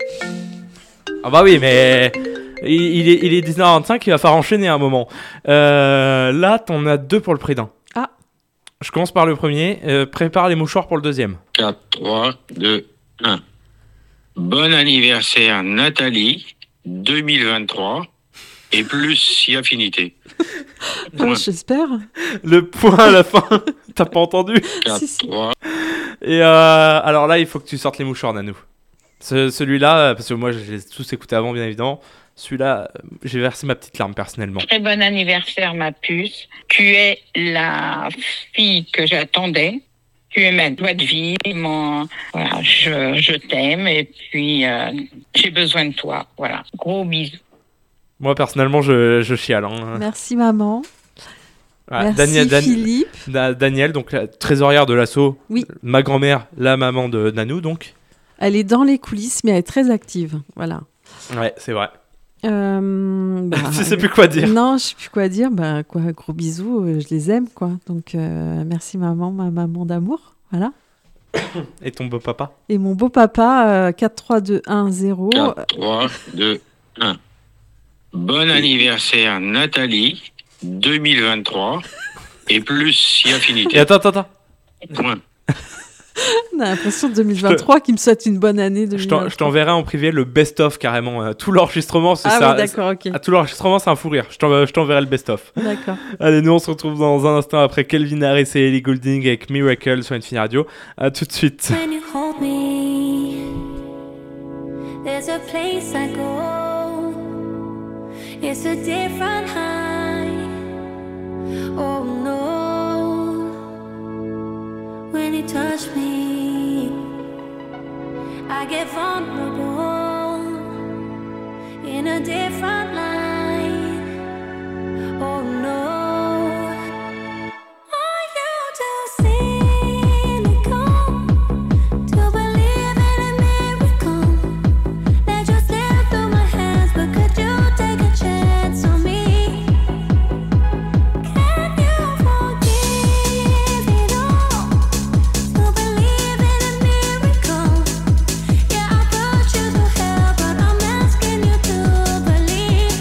ah bah oui, mais il, il est, il est dix-neuf heures vingt-cinq, il va falloir enchaîner un moment. Euh, là, t'en as deux pour le prix d'un. Ah. Je commence par le premier. Euh, prépare les mouchoirs pour le deuxième. quatre, trois, deux, un. Bon anniversaire Nathalie, deux mille vingt-trois, et plus si affinité. Ah, j'espère. Le point à la fin, t'as pas entendu? quatre, Si, si. trois. Et euh, alors là, il faut que tu sortes les mouchoirs, Nanou. Ce, celui-là, parce que moi je les ai tous écoutés avant, bien évidemment. Celui-là, euh, j'ai versé ma petite larme personnellement. Très bon anniversaire, ma puce. Tu es la fille que j'attendais. Tu es ma joie de vie, mon... voilà, je, je t'aime et puis euh, j'ai besoin de toi. Voilà, gros bisous. Moi personnellement, je, je chiale. Hein. Merci maman. Ah, Merci Daniel, Dan- Philippe. Da- Daniel, donc la trésorière de l'asso. Oui. Ma grand-mère, la maman de Nanou, donc. Elle est dans les coulisses, mais elle est très active. Voilà. Ouais, c'est vrai. Euh, bah, Tu sais plus quoi dire. Non, je sais plus quoi dire. Bah, quoi, gros bisous, euh, je les aime, quoi. Donc, euh, merci maman, ma maman d'amour. Voilà. Et ton beau papa? Et mon beau papa, euh, quatre trois deux un zéro. quatre, trois, deux, un. Bon anniversaire Nathalie, deux mille vingt-trois, et plus si affinité. Et attends, attends, attends. Point. On a l'impression de deux mille vingt-trois qui me souhaite une bonne année. Je, t'en, je t'enverrai en privé le best-of carrément. euh, tout l'enregistrement, c'est Ah ça. oui, d'accord, ok. Ah, tout l'enregistrement, c'est un fou rire. Je, t'en, je t'enverrai le best-of. D'accord. Allez, nous on se retrouve dans un instant après Calvin Harris et Ellie Goulding avec Miracle sur Infinity Radio. À tout de suite. When you hold me, there's a place I go. It's a different high. Oh no. When you touch me, I get vulnerable in a different light. Oh no. Are you too cynical to believe in a miracle that just slipped through my hands? But could you take a chance on me? Can you forgive it all to believe in a miracle? Yeah, I put you through hell, but I'm asking you to believe.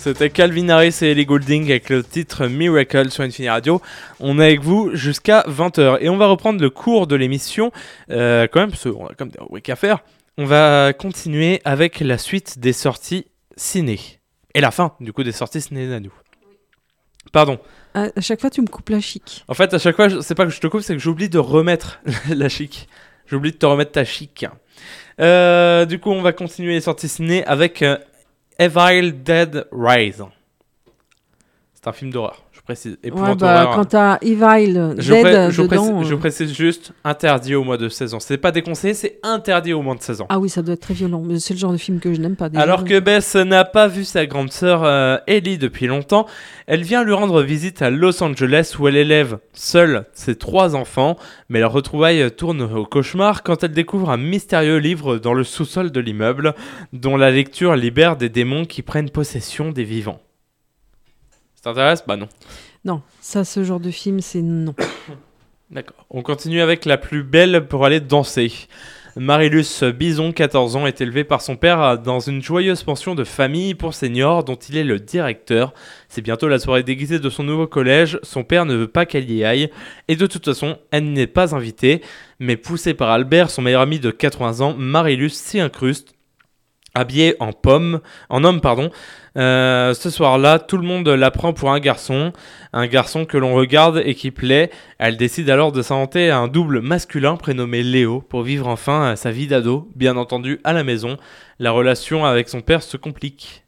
C'était Calvin Harris et Ellie Goulding avec le titre Miracle sur Infini Radio. On est avec vous jusqu'à vingt heures et on va reprendre le cours de l'émission euh, quand même, parce qu'on a comme des rubriques à faire. On va continuer avec la suite des sorties ciné. Et la fin du coup des sorties ciné Nanou. Pardon. À à chaque fois, tu me coupes la chic. En fait, à chaque fois, je- c'est pas que je te coupe, c'est que j'oublie de remettre la chic. J'oublie de te remettre ta chic. Euh, du coup, on va continuer les sorties ciné avec euh, Evil Dead Rise. C'est un film d'horreur, je précise. Ouais, Épouvante bah, horreur. quand t'as Evil Je, Dead pré- je, dedans... précise, je euh, précise juste, interdit au moins de seize ans. C'est pas déconseillé, c'est interdit au moins de seize ans. Ah oui, ça doit être très violent. Mais c'est le genre de film que je n'aime pas. Déjà. Alors que Bess n'a pas vu sa grande sœur euh, Ellie depuis longtemps, elle vient lui rendre visite à Los Angeles où elle élève seule ses trois enfants, mais leur retrouvaille tourne au cauchemar quand elle découvre un mystérieux livre dans le sous-sol de l'immeuble, dont la lecture libère des démons qui prennent possession des vivants. Ça t'intéresse ? Bah non. Non, ça, ce genre de film, c'est non. D'accord. On continue avec la plus belle pour aller danser. Marilus Bison, quatorze ans, est élevé par son père dans une joyeuse pension de famille pour seniors dont il est le directeur. C'est bientôt la soirée déguisée de son nouveau collège, son père ne veut pas qu'elle y aille, et de toute façon, elle n'y est pas invitée. Mais poussée par Albert, son meilleur ami de quatre-vingts ans, Marilus s'y incruste. Habillée en pomme, en homme, pardon. Euh, ce soir-là, tout le monde la prend pour un garçon, un garçon que l'on regarde et qui plaît. Elle décide alors de s'inventer un double masculin prénommé Léo pour vivre enfin sa vie d'ado. Bien entendu, à la maison, la relation avec son père se complique.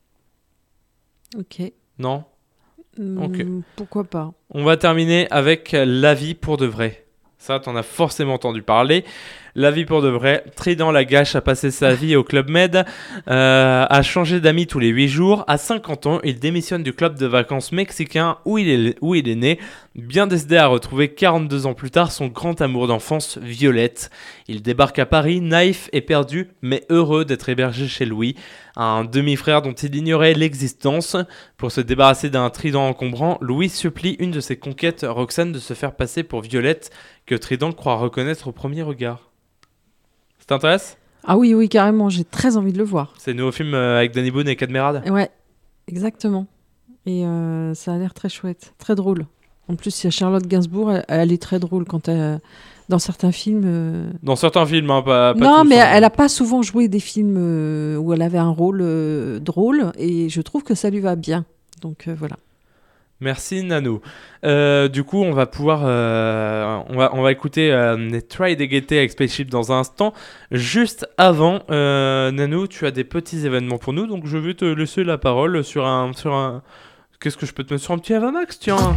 Ok. Non ? Ok. Hmm, pourquoi pas. On va terminer avec La vie pour de vrai. Ça, t'en as forcément entendu parler. La vie pour de vrai. Trident Lagache a passé sa vie au Club Med, euh, a changé d'amis tous les huit jours. À cinquante ans, il démissionne du club de vacances mexicain où il est, où il est né. Bien décidé à retrouver quarante-deux ans plus tard son grand amour d'enfance, Violette. Il débarque à Paris, naïf et perdu, mais heureux d'être hébergé chez Louis, un demi-frère dont il ignorait l'existence. Pour se débarrasser d'un trident encombrant, Louis supplie une de ses conquêtes, Roxane, de se faire passer pour Violette, que Trident croit reconnaître au premier regard. Ça t'intéresse ? Ah oui, oui, carrément, j'ai très envie de le voir. C'est le nouveau film euh, avec Danny Boone et Cadmerade. Ouais, exactement. Et euh, ça a l'air très chouette, très drôle. En plus, il y a Charlotte Gainsbourg, elle, elle est très drôle quand elle, dans certains films. euh, Dans certains films, hein, pas, pas non, tous, mais hein. elle a pas souvent joué des films euh, où elle avait un rôle euh, drôle, et je trouve que ça lui va bien. Donc euh, voilà. Merci Nanou. Euh, du coup, on va pouvoir, euh, on va, on va écouter euh, Try to Get avec Spaceship dans un instant. Juste avant, euh, Nanou, tu as des petits événements pour nous, donc je vais te laisser la parole sur un, sur un. Qu'est-ce que je peux te mettre sur un petit Avamax, tiens.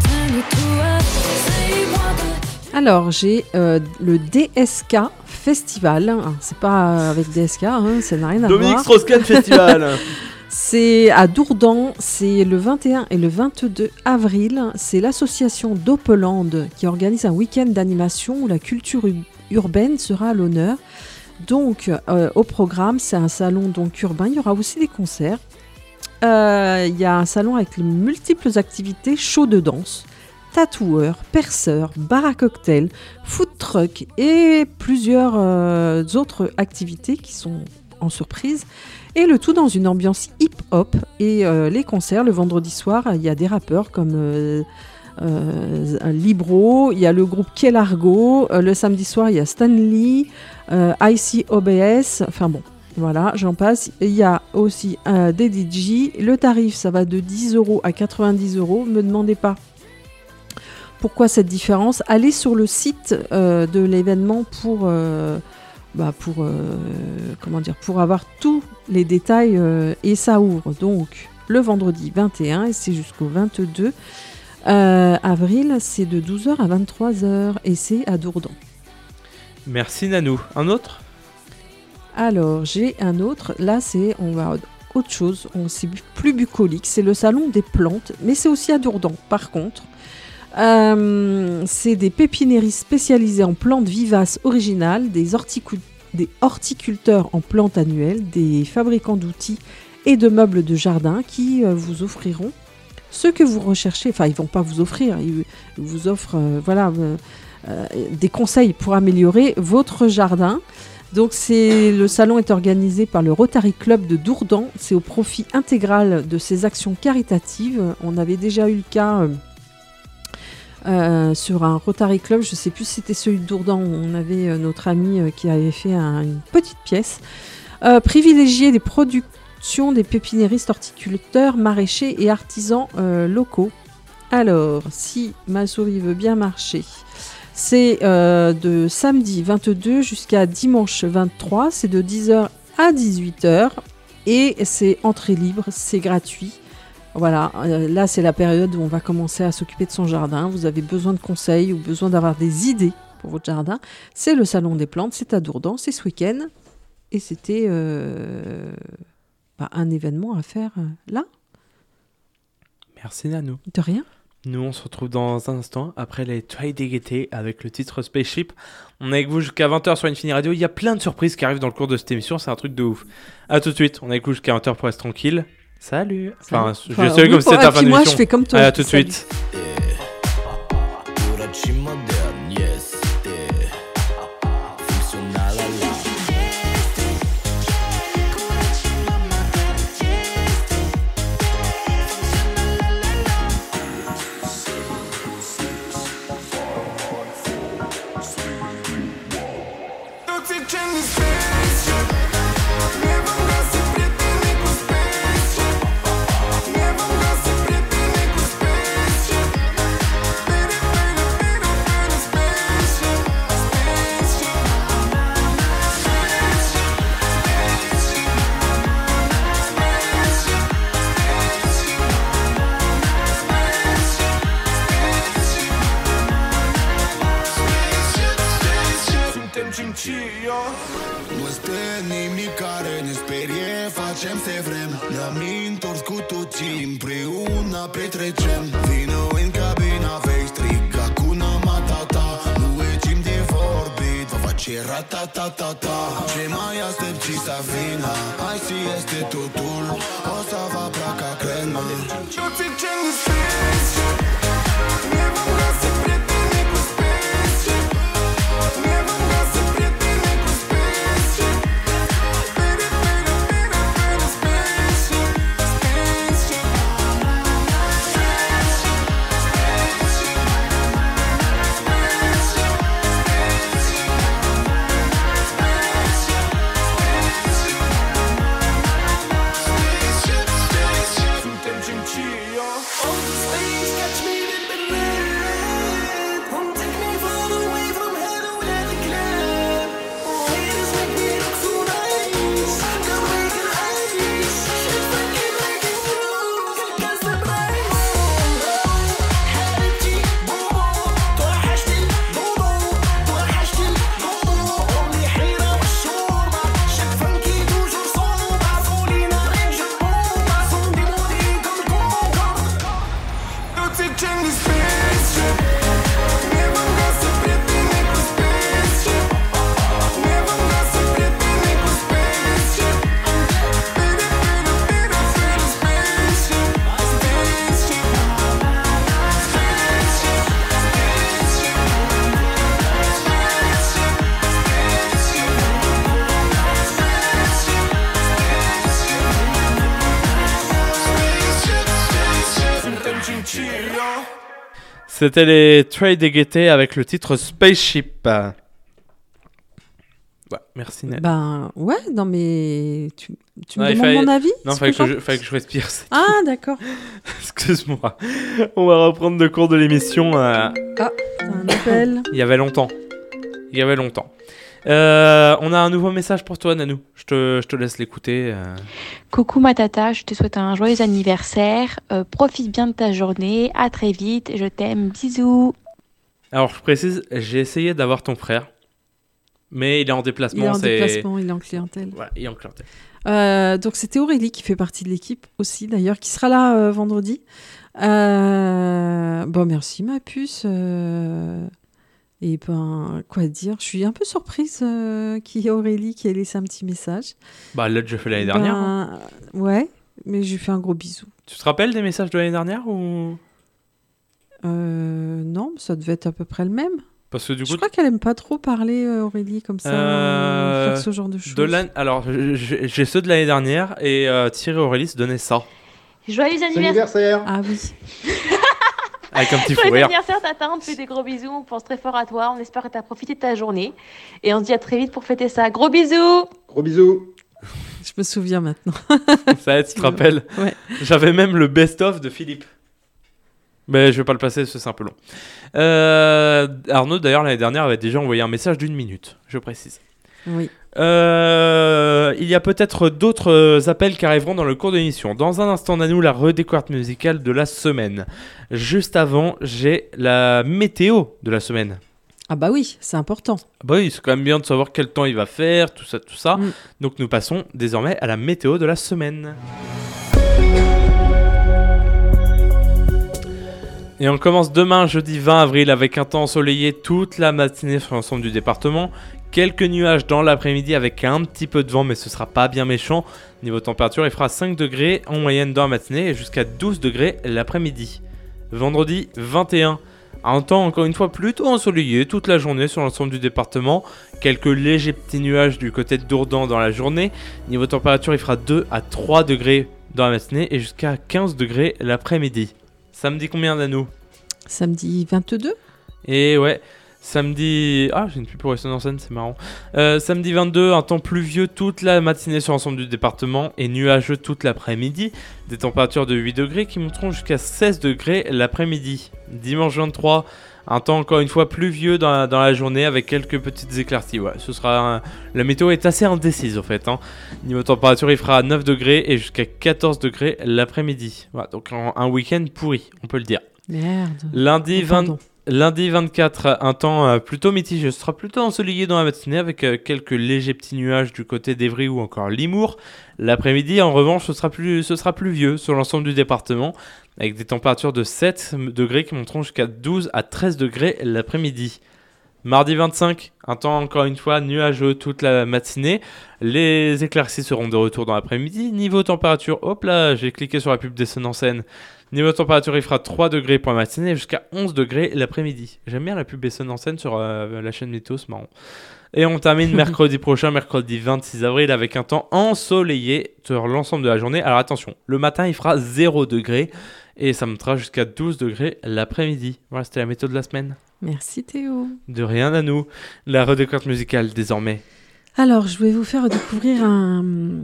Alors, j'ai euh, le D S K Festival. Hein, c'est pas avec D S K, hein, ça n'a rien à Dominique voir. Strauss-Kahn Festival. C'est à Dourdan, c'est le vingt et un et le vingt-deux avril. C'est l'association Dopeland qui organise un week-end d'animation où la culture u- urbaine sera à l'honneur. Donc, euh, au programme, c'est un salon donc urbain. Il y aura aussi des concerts. Euh, Il y a un salon avec de multiples activités, show de danse, tatoueurs, perceurs, bar à cocktail, food truck et plusieurs euh, autres activités qui sont en surprise. Et le tout dans une ambiance hip-hop. Et euh, les concerts, le vendredi soir, il y a des rappeurs comme euh, euh, Libro, il y a le groupe Kellargo, euh, le samedi soir, il y a Stanley, euh, I C O B S, enfin bon, voilà, j'en passe. Il y a aussi euh, des D J. Le tarif, ça va de dix euros à quatre-vingt-dix euros. Ne me demandez pas pourquoi cette différence. Allez sur le site euh, de l'événement pour... Euh, Bah pour, euh, comment dire, pour avoir tous les détails euh, et ça ouvre donc le vendredi vingt et un et c'est jusqu'au vingt-deux euh, avril, c'est de douze heures à vingt-trois heures et c'est à Dourdan. Merci Nanou. Un autre ? Alors j'ai un autre, là c'est on va autre chose, on c'est plus bucolique, c'est le salon des plantes, mais c'est aussi à Dourdan par contre. Euh, c'est des pépinéries spécialisées en plantes vivaces originales, des, horticu- des horticulteurs en plantes annuelles, des fabricants d'outils et de meubles de jardin qui euh, vous offriront ce que vous recherchez. Enfin, ils ne vont pas vous offrir, ils vous offrent euh, voilà, euh, euh, des conseils pour améliorer votre jardin. Donc c'est le salon est organisé par le Rotary Club de Dourdan. C'est au profit intégral de ses actions caritatives. On avait déjà eu le cas euh, euh, sur un Rotary Club. Je ne sais plus si c'était celui de Dourdan. Où on avait euh, notre ami euh, qui avait fait un- une petite pièce. Euh, privilégier les productions des pépiniéristes, horticulteurs, maraîchers et artisans euh, locaux. Alors, si ma souris veut bien marcher, c'est euh, de samedi vingt-deux jusqu'à dimanche vingt-trois. C'est de dix heures à dix-huit heures. Et c'est entrée libre, c'est gratuit. Voilà, euh, là c'est la période où on va commencer à s'occuper de son jardin. Vous avez besoin de conseils ou besoin d'avoir des idées pour votre jardin. C'est le Salon des plantes, c'est à Dourdan, c'est ce week-end. Et c'était euh, bah, un événement à faire euh, là. Merci Nanou. De rien. Nous, on se retrouve dans un instant après les Try D G T avec le titre Spaceship. On est avec vous jusqu'à vingt heures sur Infini Radio. Il y a plein de surprises qui arrivent dans le cours de cette émission. C'est un truc de ouf. A tout de suite. On est avec vous jusqu'à vingt heures pour rester tranquille. Salut. Enfin, Salut. je vais Enfin, essayer oui, comme si pour- c'était et la fin puis de moi, l'émission. je fais comme toi. Allez, à tout de Salut. suite. Duraci modern este funcțională la Suntem cincia. Nu este nimic care ne sperie, facem ce vrem. Ne-am întors cu toții împreună petrecem. Vino în cabina, vei striga cu Matata. Nu e timp de vorbit, va face ratatatata. Ce mai aștept și să vină, hai și este totul. O să vă placă crema. Nu zicem de spaceship, ne vom găsi prieteni cu spaceship. Ne vom găsi prieteni cu spaceship. Baby, baby, baby, baby, spaceship, spaceship. Suntem cincia. Please catch me in the red. Come take me far away from here to let it clear. Haters make me look so nice. Come make it ice. If I can make it through, cause the brain. حبيبتي بوبو توحشتي بوبو توحشتي بوبو قولي حيرة والشوربة شك فنكي توجور صوبة صولينا رينج بوبة صوندي مودي كم كوكر Nu zicem de spaceship. Ne vom găsi prieteni cu spaceship. Ne vom găsi prieteni cu spaceship. Baby, baby, baby, baby, spaceship. Spaceship. Suntem cincia. C'était les Try D G T avec le titre Spaceship. Ouais, merci Nanou. Ben ouais, non mais tu, tu me Ouais, il demandes fallait- mon avis Non, sur fallait que, quoi je, fallait que je respire. c'est- Ah d'accord. Excuse-moi. On va reprendre le cours de l'émission. euh, Ah, t'as un appel. Il y avait longtemps. Il y avait longtemps. Euh, on a un nouveau message pour toi, Nanou. Je te, je te laisse l'écouter. euh. Coucou ma tata, je te souhaite un joyeux anniversaire. Euh, profite bien de ta journée. À très vite. Je t'aime. Bisous. Alors, je précise, j'ai essayé d'avoir ton frère, mais il est en déplacement. Il est en c'est- déplacement, il est en clientèle. Voilà, il est en clientèle. Euh, donc c'était Aurélie qui fait partie de l'équipe aussi d'ailleurs, qui sera là euh, vendredi. Euh, Bon merci ma puce. euh, Et ben quoi dire, je suis un peu surprise euh, qu'il y ait Aurélie qui ait laissé un petit message. Bah, elle l'a déjà fait l'année dernière. hein. Ben, ouais, mais je lui fais un gros bisou. Tu te rappelles des messages de l'année dernière ou Euh, non, ça devait être à peu près le même. Parce que du coup, Je crois qu'elle aime pas trop parler, euh, Aurélie, comme ça, Euh, faire ce genre de choses. de l'an- alors, j'ai j'ai ceux de l'année dernière et euh, Thierry et Aurélie se donnaient ça. Joyeux anniversaire. Ah oui. Avec un petit fou Joyeux rire. anniversaire, Tata. On te fait des gros bisous. On pense très fort à toi. On espère que tu as profité de ta journée. Et on se dit à très vite pour fêter ça. Gros bisous. Gros bisous. Je me souviens maintenant. Ça aide, tu te rappelles. Ouais. J'avais même le best-of de Philippe. Mais je vais pas le passer parce que c'est un peu long. Euh, Arnaud, d'ailleurs, l'année dernière, avait déjà envoyé un message d'une minute, je précise. Oui. Euh, il y a peut-être d'autres euh, appels qui arriveront dans le cours de l'émission. Dans un instant, on a nous la redécouverte musicale de la semaine. Juste avant, j'ai la météo de la semaine. Ah bah oui, c'est important. Bah oui, c'est quand même bien de savoir quel temps il va faire, tout ça, tout ça. Mm. Donc nous passons désormais à la météo de la semaine. Et on commence demain, jeudi vingt avril, avec un temps ensoleillé toute la matinée sur l'ensemble du département. Quelques nuages dans l'après-midi avec un petit peu de vent, mais ce sera pas bien méchant. Niveau température, il fera cinq degrés en moyenne dans la matinée et jusqu'à douze degrés l'après-midi. Vendredi vingt et un, un temps encore une fois plutôt ensoleillé toute la journée sur l'ensemble du département. Quelques légers petits nuages du côté de Dourdan dans la journée. Niveau température, il fera deux à trois degrés dans la matinée et jusqu'à quinze degrés l'après-midi. Samedi combien d'anneaux ? Samedi vingt-deux. Et ouais, samedi... Ah, j'ai une pub pour Weston en scène, c'est marrant. Euh, samedi vingt-deux, un temps pluvieux toute la matinée sur l'ensemble du département et nuageux toute l'après-midi. Des températures de huit degrés qui monteront jusqu'à seize degrés l'après-midi. Dimanche vingt-trois, un temps encore une fois pluvieux dans la, dans la journée avec quelques petites éclaircies. Ouais, ce sera un... La météo est assez indécise en fait. Hein. Niveau température, il fera neuf degrés et jusqu'à quatorze degrés l'après-midi. Voilà, donc un, un week-end pourri, on peut le dire. Merde. Lundi, Oh, vingt... pardon. Lundi vingt-quatre, un temps euh, plutôt mitigé. Ce sera plutôt ensoleillé dans la matinée avec euh, quelques légers petits nuages du côté d'Evry ou encore Limours. L'après-midi, en revanche, ce sera, plus, ce sera pluvieux sur l'ensemble du département avec des températures de sept degrés qui monteront jusqu'à douze à treize degrés l'après-midi. Mardi vingt-cinq, un temps encore une fois nuageux toute la matinée. Les éclaircies seront de retour dans l'après-midi. Niveau température, hop là, j'ai cliqué sur la pub des Sun en scène. Niveau température, il fera trois degrés pour la matinée et jusqu'à onze degrés l'après-midi. J'aime bien la pub Besson en scène sur euh, la chaîne météo, c'est marrant. Et on termine mercredi prochain, mercredi vingt-six avril, avec un temps ensoleillé sur l'ensemble de la journée. Alors attention, le matin, il fera zéro degré et ça montera jusqu'à douze degrés l'après-midi. Voilà, c'était la météo de la semaine. Merci Théo. De rien à nous. La redécouverte musicale désormais. Alors, je vais vous faire découvrir un...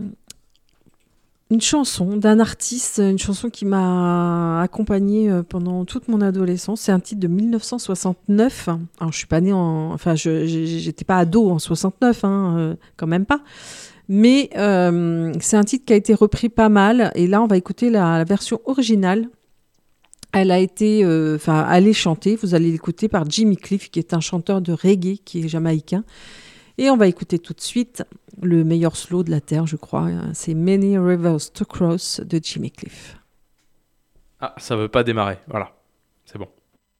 une chanson d'un artiste, une chanson qui m'a accompagnée euh, pendant toute mon adolescence. C'est un titre de mille neuf cent soixante-neuf. Alors, je suis pas née en... Enfin, je j'étais pas ado en soixante-neuf, hein, euh, quand même pas. Mais euh, c'est un titre qui a été repris pas mal. Et là, on va écouter la, la version originale. Elle a été... Enfin, euh, elle est chantée. Vous allez l'écouter par Jimmy Cliff, qui est un chanteur de reggae, qui est jamaïcain. Et on va écouter tout de suite le meilleur slow de la Terre, je crois. C'est Many Rivers to Cross de Jimmy Cliff. Ah, ça veut pas démarrer. Voilà, c'est bon.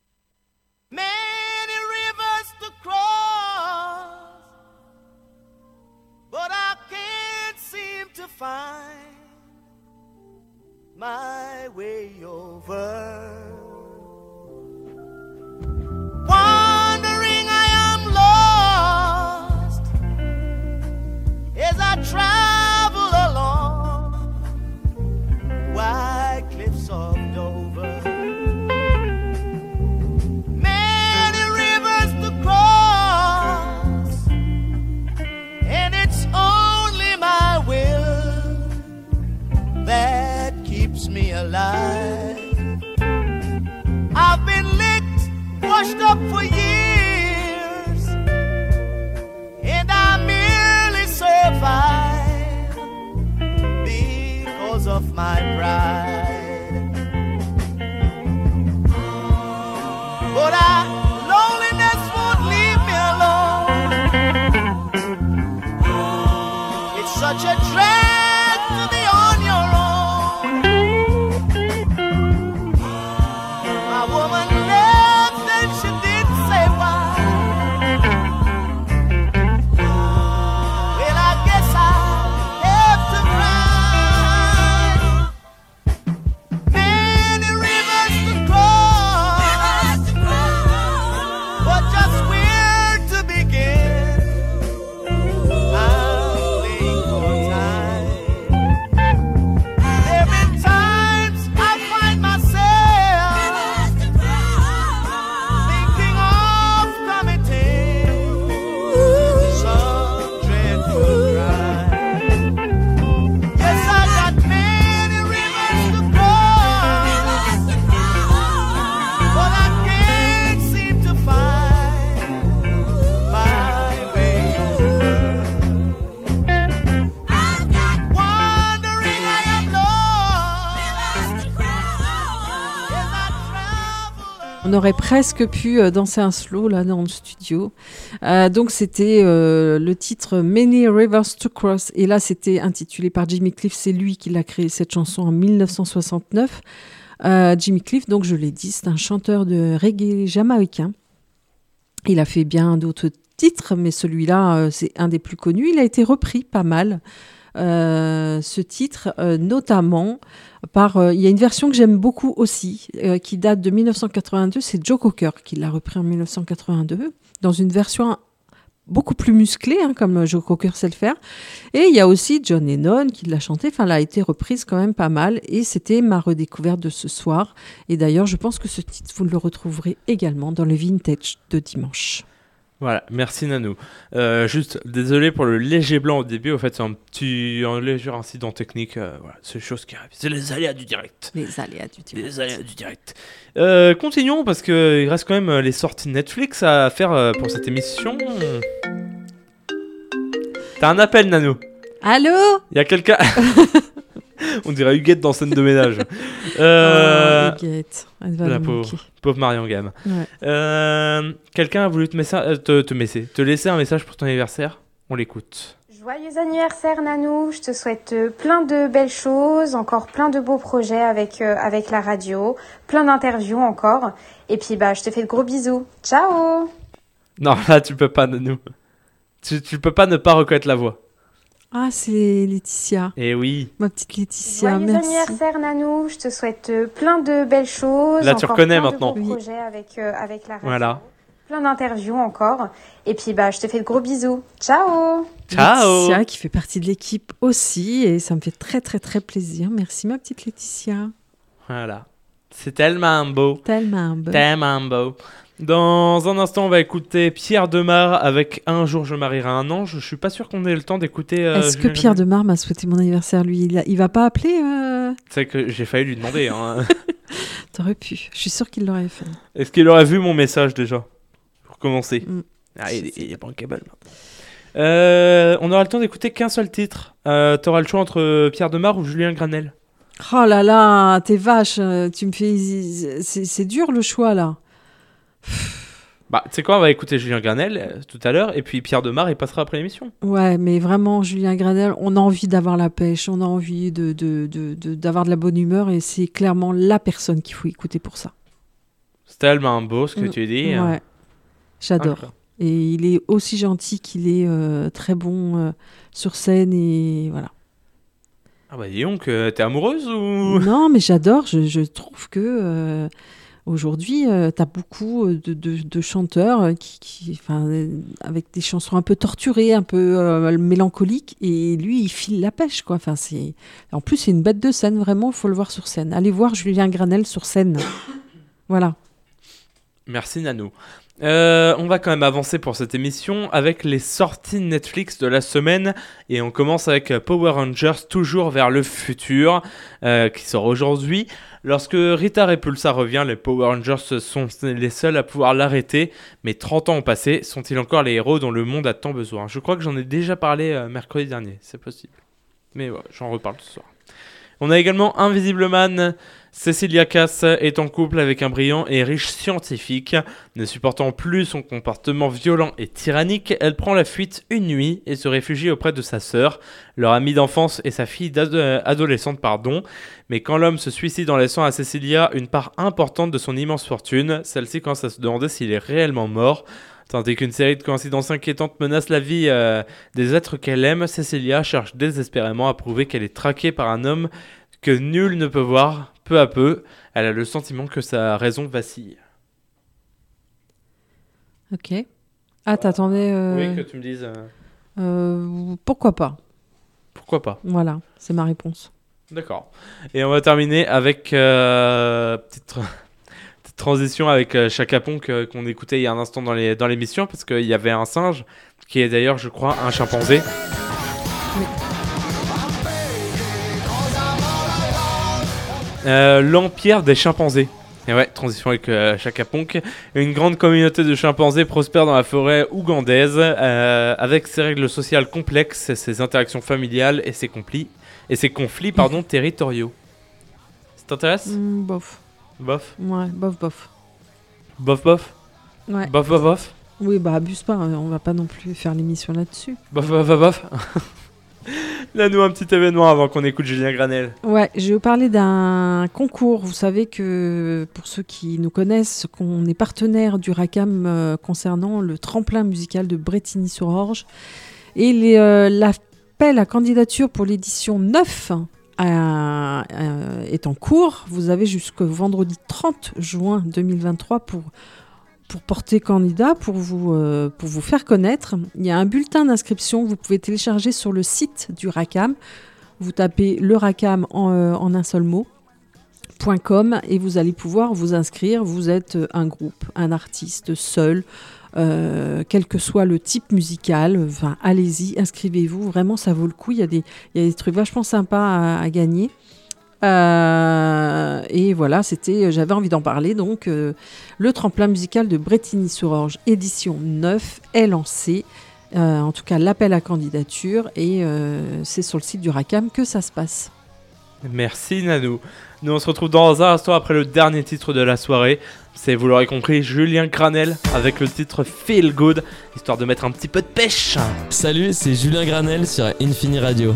Many rivers to cross, but I can't seem to find my way over. Wandering I am lost as I travel along wide cliffs of Dover. Many rivers to cross, and it's only my will that keeps me alive. On aurait presque pu euh, danser un slow là dans le studio. Euh, donc c'était euh, le titre Many Rivers to Cross. Et là c'était intitulé par Jimmy Cliff. C'est lui qui l'a créé cette chanson en dix-neuf cent soixante-neuf. Euh, Jimmy Cliff, donc je l'ai dit, c'est un chanteur de reggae jamaïcain. Il a fait bien d'autres titres, mais celui-là euh, c'est un des plus connus. Il a été repris pas mal. Euh, ce titre, euh, notamment par... euh, il y a une version que j'aime beaucoup aussi, euh, qui date de dix-neuf cent quatre-vingt-deux, c'est Joe Cocker qui l'a repris en dix-neuf cent quatre-vingt-deux, dans une version beaucoup plus musclée, hein, comme Joe Cocker sait le faire. Et il y a aussi John Lennon qui l'a chanté, enfin, elle a été reprise quand même pas mal, et c'était ma redécouverte de ce soir. Et d'ailleurs, je pense que ce titre, vous le retrouverez également dans le vintage de dimanche. Voilà, merci Nanou. Euh, juste, désolé pour le léger blanc au début, au fait c'est un petit, un léger incident technique, euh, voilà, c'est des choses qui arrivent, c'est les aléas du direct. Les aléas du direct. Les aléas du direct. Euh, continuons, parce qu'il reste quand même les sorties Netflix à faire euh, pour cette émission. T'as un appel Nanou. Allô ? Il y a quelqu'un... On dirait Huguette dans scène de ménage. Euh... Oh, Huguette, elle va la le pauvre, manquer. pauvre Marion Gamme. Ouais. Euh, quelqu'un a voulu te, messa- euh, te, te, messer- te laisser un message pour ton anniversaire. On l'écoute. Joyeux anniversaire Nanou, je te souhaite euh, plein de belles choses, encore plein de beaux projets avec, euh, avec la radio, plein d'interviews encore. Et puis bah je te fais de gros bisous. Ciao. Non, là tu peux pas, Nanou. Tu, tu peux pas ne pas reconnaître la voix. Ah, c'est Laetitia. Eh oui. Ma petite Laetitia, Joyeux merci. anniversaire Nanou, je te souhaite euh, plein de belles choses, Là, tu encore reconnais plein maintenant. de beaux Oui. projets avec, euh, avec la radio. Voilà. Plein d'interviews encore. Et puis bah je te fais de gros bisous. Ciao. Ciao. Laetitia qui fait partie de l'équipe aussi et ça me fait très très très plaisir. Merci ma petite Laetitia. Voilà. C'est tellement beau. Tellement beau. Tellement beau. Dans un instant, on va écouter Pierre Demar avec Un jour je marierai un ange. Je suis pas sûr qu'on ait le temps d'écouter. euh, Est-ce que Julien Pierre Granel. Demar m'a souhaité mon anniversaire lui il, a- il va pas appeler euh... C'est que j'ai failli lui demander. Hein. T'aurais pu. Je suis sûre qu'il l'aurait fait. Est-ce qu'il aurait vu mon message déjà? Pour commencer. Mm. Ah, il, il est bankable. Euh, on aura le temps d'écouter qu'un seul titre. Euh, T'auras le choix entre Pierre Demar ou Julien Granel. Oh là là, t'es vache. euh, Tu me fais. C'est, c'est dur le choix là. Bah, tu sais quoi, on va écouter Julien Granel euh, tout à l'heure, et puis Pierre Demar, il passera après l'émission. Ouais, mais vraiment, Julien Granel, on a envie d'avoir la pêche, on a envie de, de, de, de- d'avoir de la bonne humeur et c'est clairement la personne qu'il faut écouter pour ça. C'est tellement beau ce que Mm. tu dis. Ouais, hein. j'adore. Incroyable. Et il est aussi gentil qu'il est euh, très bon euh, sur scène et voilà. Ah bah dis donc, euh, t'es amoureuse ou... Non, mais j'adore, je, je trouve que euh, aujourd'hui, euh, t'as beaucoup de, de, de chanteurs euh, qui, qui, enfin, euh, avec des chansons un peu torturées, un peu euh, mélancoliques, et lui, il file la pêche, quoi. Enfin, c'est... En plus, c'est une bête de scène, vraiment, il faut le voir sur scène. Allez voir Julien Granel sur scène. Voilà. Merci Nanou. Euh, on va quand même avancer pour cette émission avec les sorties Netflix de la semaine et on commence avec Power Rangers toujours vers le futur euh, qui sort aujourd'hui. Lorsque Rita Repulsa revient, les Power Rangers sont les seuls à pouvoir l'arrêter, mais trente ans ont passé, sont-ils encore les héros dont le monde a tant besoin? Je crois que j'en ai déjà parlé euh, mercredi dernier, c'est possible. Mais ouais, j'en reparle ce soir. On a également Invisible Man. Cecilia Cass est en couple avec un brillant et riche scientifique. Ne supportant plus son comportement violent et tyrannique, elle prend la fuite une nuit et se réfugie auprès de sa sœur, leur amie d'enfance et sa fille d'ado- adolescente, pardon. Mais quand l'homme se suicide en laissant à Cecilia une part importante de son immense fortune, celle-ci commence à se demander s'il est réellement mort. Tandis qu'une série de coïncidences inquiétantes menace la vie euh, des êtres qu'elle aime, Cecilia cherche désespérément à prouver qu'elle est traquée par un homme que nul ne peut voir. Peu à peu, elle a le sentiment que sa raison vacille. Ok. Ah, t'attendais... euh, Oui, que tu me dises... euh, euh, pourquoi pas? Pourquoi pas? Voilà, c'est ma réponse. D'accord. Et on va terminer avec... Euh, petite, tra- petite transition avec euh, Chaka Ponk euh, qu'on écoutait il y a un instant dans, les, dans l'émission, parce qu'il y avait un singe, qui est d'ailleurs, je crois, un chimpanzé. Euh, L'Empire des chimpanzés. Et ouais, transition avec euh, Chaka Ponk. Une grande communauté de chimpanzés prospère dans la forêt ougandaise, euh, avec ses règles sociales complexes, ses interactions familiales et ses, compli- et ses conflits pardon, territoriaux. Ça t'intéresse? Mm, bof. Bof. Ouais, bof, bof. Bof bof. Ouais. Bof bof bof. Oui, bah abuse pas, hein, on va pas non plus faire l'émission là-dessus. Bof bof bof bof. Là-nous un petit événement avant qu'on écoute Julien Granel. Ouais, je vais vous parler d'un concours. Vous savez que, pour ceux qui nous connaissent, qu'on est partenaire du RACAM euh, concernant le tremplin musical de Brétigny-sur-Orge. Et les, euh, l'appel à candidature pour l'édition neuf euh, euh, est en cours. Vous avez jusqu'au vendredi trente juin deux mille vingt-trois pour... pour porter candidat, pour vous, euh, pour vous faire connaître. Il y a un bulletin d'inscription que vous pouvez télécharger sur le site du RACAM. Vous tapez le RACAM en, euh, en un seul mot, .com, et vous allez pouvoir vous inscrire. Vous êtes un groupe, un artiste, seul, euh, quel que soit le type musical. Enfin, allez-y, inscrivez-vous. Vraiment, ça vaut le coup. Il y a des, il y a des trucs vachement sympas à, à gagner. Euh, et voilà, c'était, j'avais envie d'en parler. Donc, euh, le tremplin musical de Brétigny-sur-Orge, édition neuf, est lancé. Euh, en tout cas, l'appel à candidature. Et euh, c'est sur le site du RACAM que ça se passe. Merci Nanou. Nous on se retrouve dans un instant après le dernier titre de la soirée. C'est, vous l'aurez compris, Julien Granel avec le titre Feel Good, histoire de mettre un petit peu de pêche. Salut, c'est Julien Granel sur Infini Radio.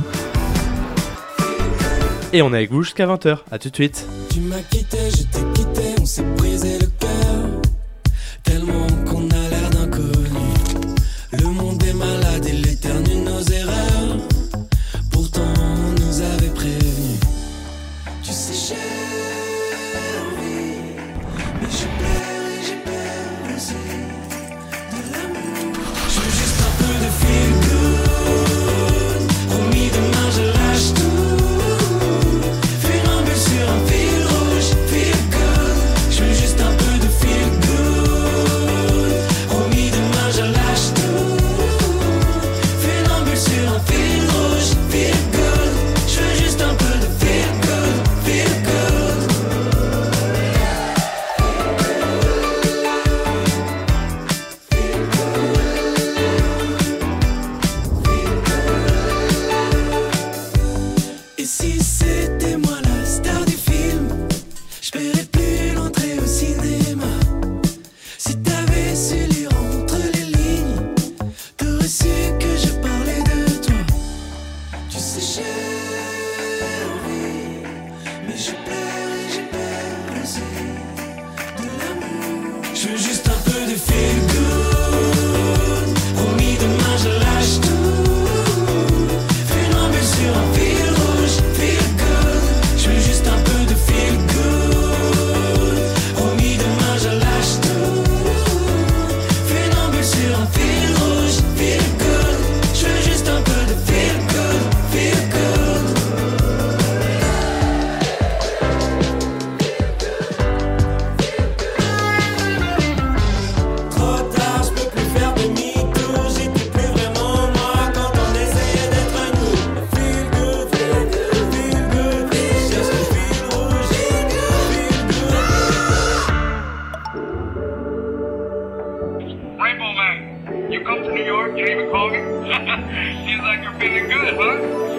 Et on est avec vous jusqu'à vingt heures, à tout de suite. Tu m'as quitté, je t'ai quitté, on s'est brisé le cœur. Tellement qu'on a l'air d'inconnu. Le monde est malade, il éternue nos erreurs. Pourtant on nous avait prévenus. Tu sais j'ai envie, mais je pleure et j'ai peur aussi de l'amour. Je veux juste un peu de feel good. Promis demain je lâche tout. Sur un fil rouge, feel good. Je veux juste un peu de feel good. Promis demain je lâche tout. Funambule sur un fil rouge, feel good. Je veux juste un peu de feel good, feel good. Et si c'était moi la star du film, je paierais plus l'entrée au cinéma. Si t'avais su lire entre les lignes, t'aurais su que je parlais de toi. Tu sais j'ai envie, mais je pleure et j'ai peur aussi de l'amour. Je veux juste un peu de feel good. Promis demain je lâche tout. Funambule sur un fil rouge, feel good. Je veux juste un peu de feel good. Promis demain je lâche tout. Funambule sur un fil rouge, feel good. Je veux juste un peu de feel good, feel good. Trop tard, je peux plus faire demi-tour. J'étais plus vraiment moi quand on essayait d'être nous. Feel good, feel good, feel good. Je cherche le fil rouge, feel good. Rainbow Man, you come to New York, you even call me? Seems like you're feeling good, huh?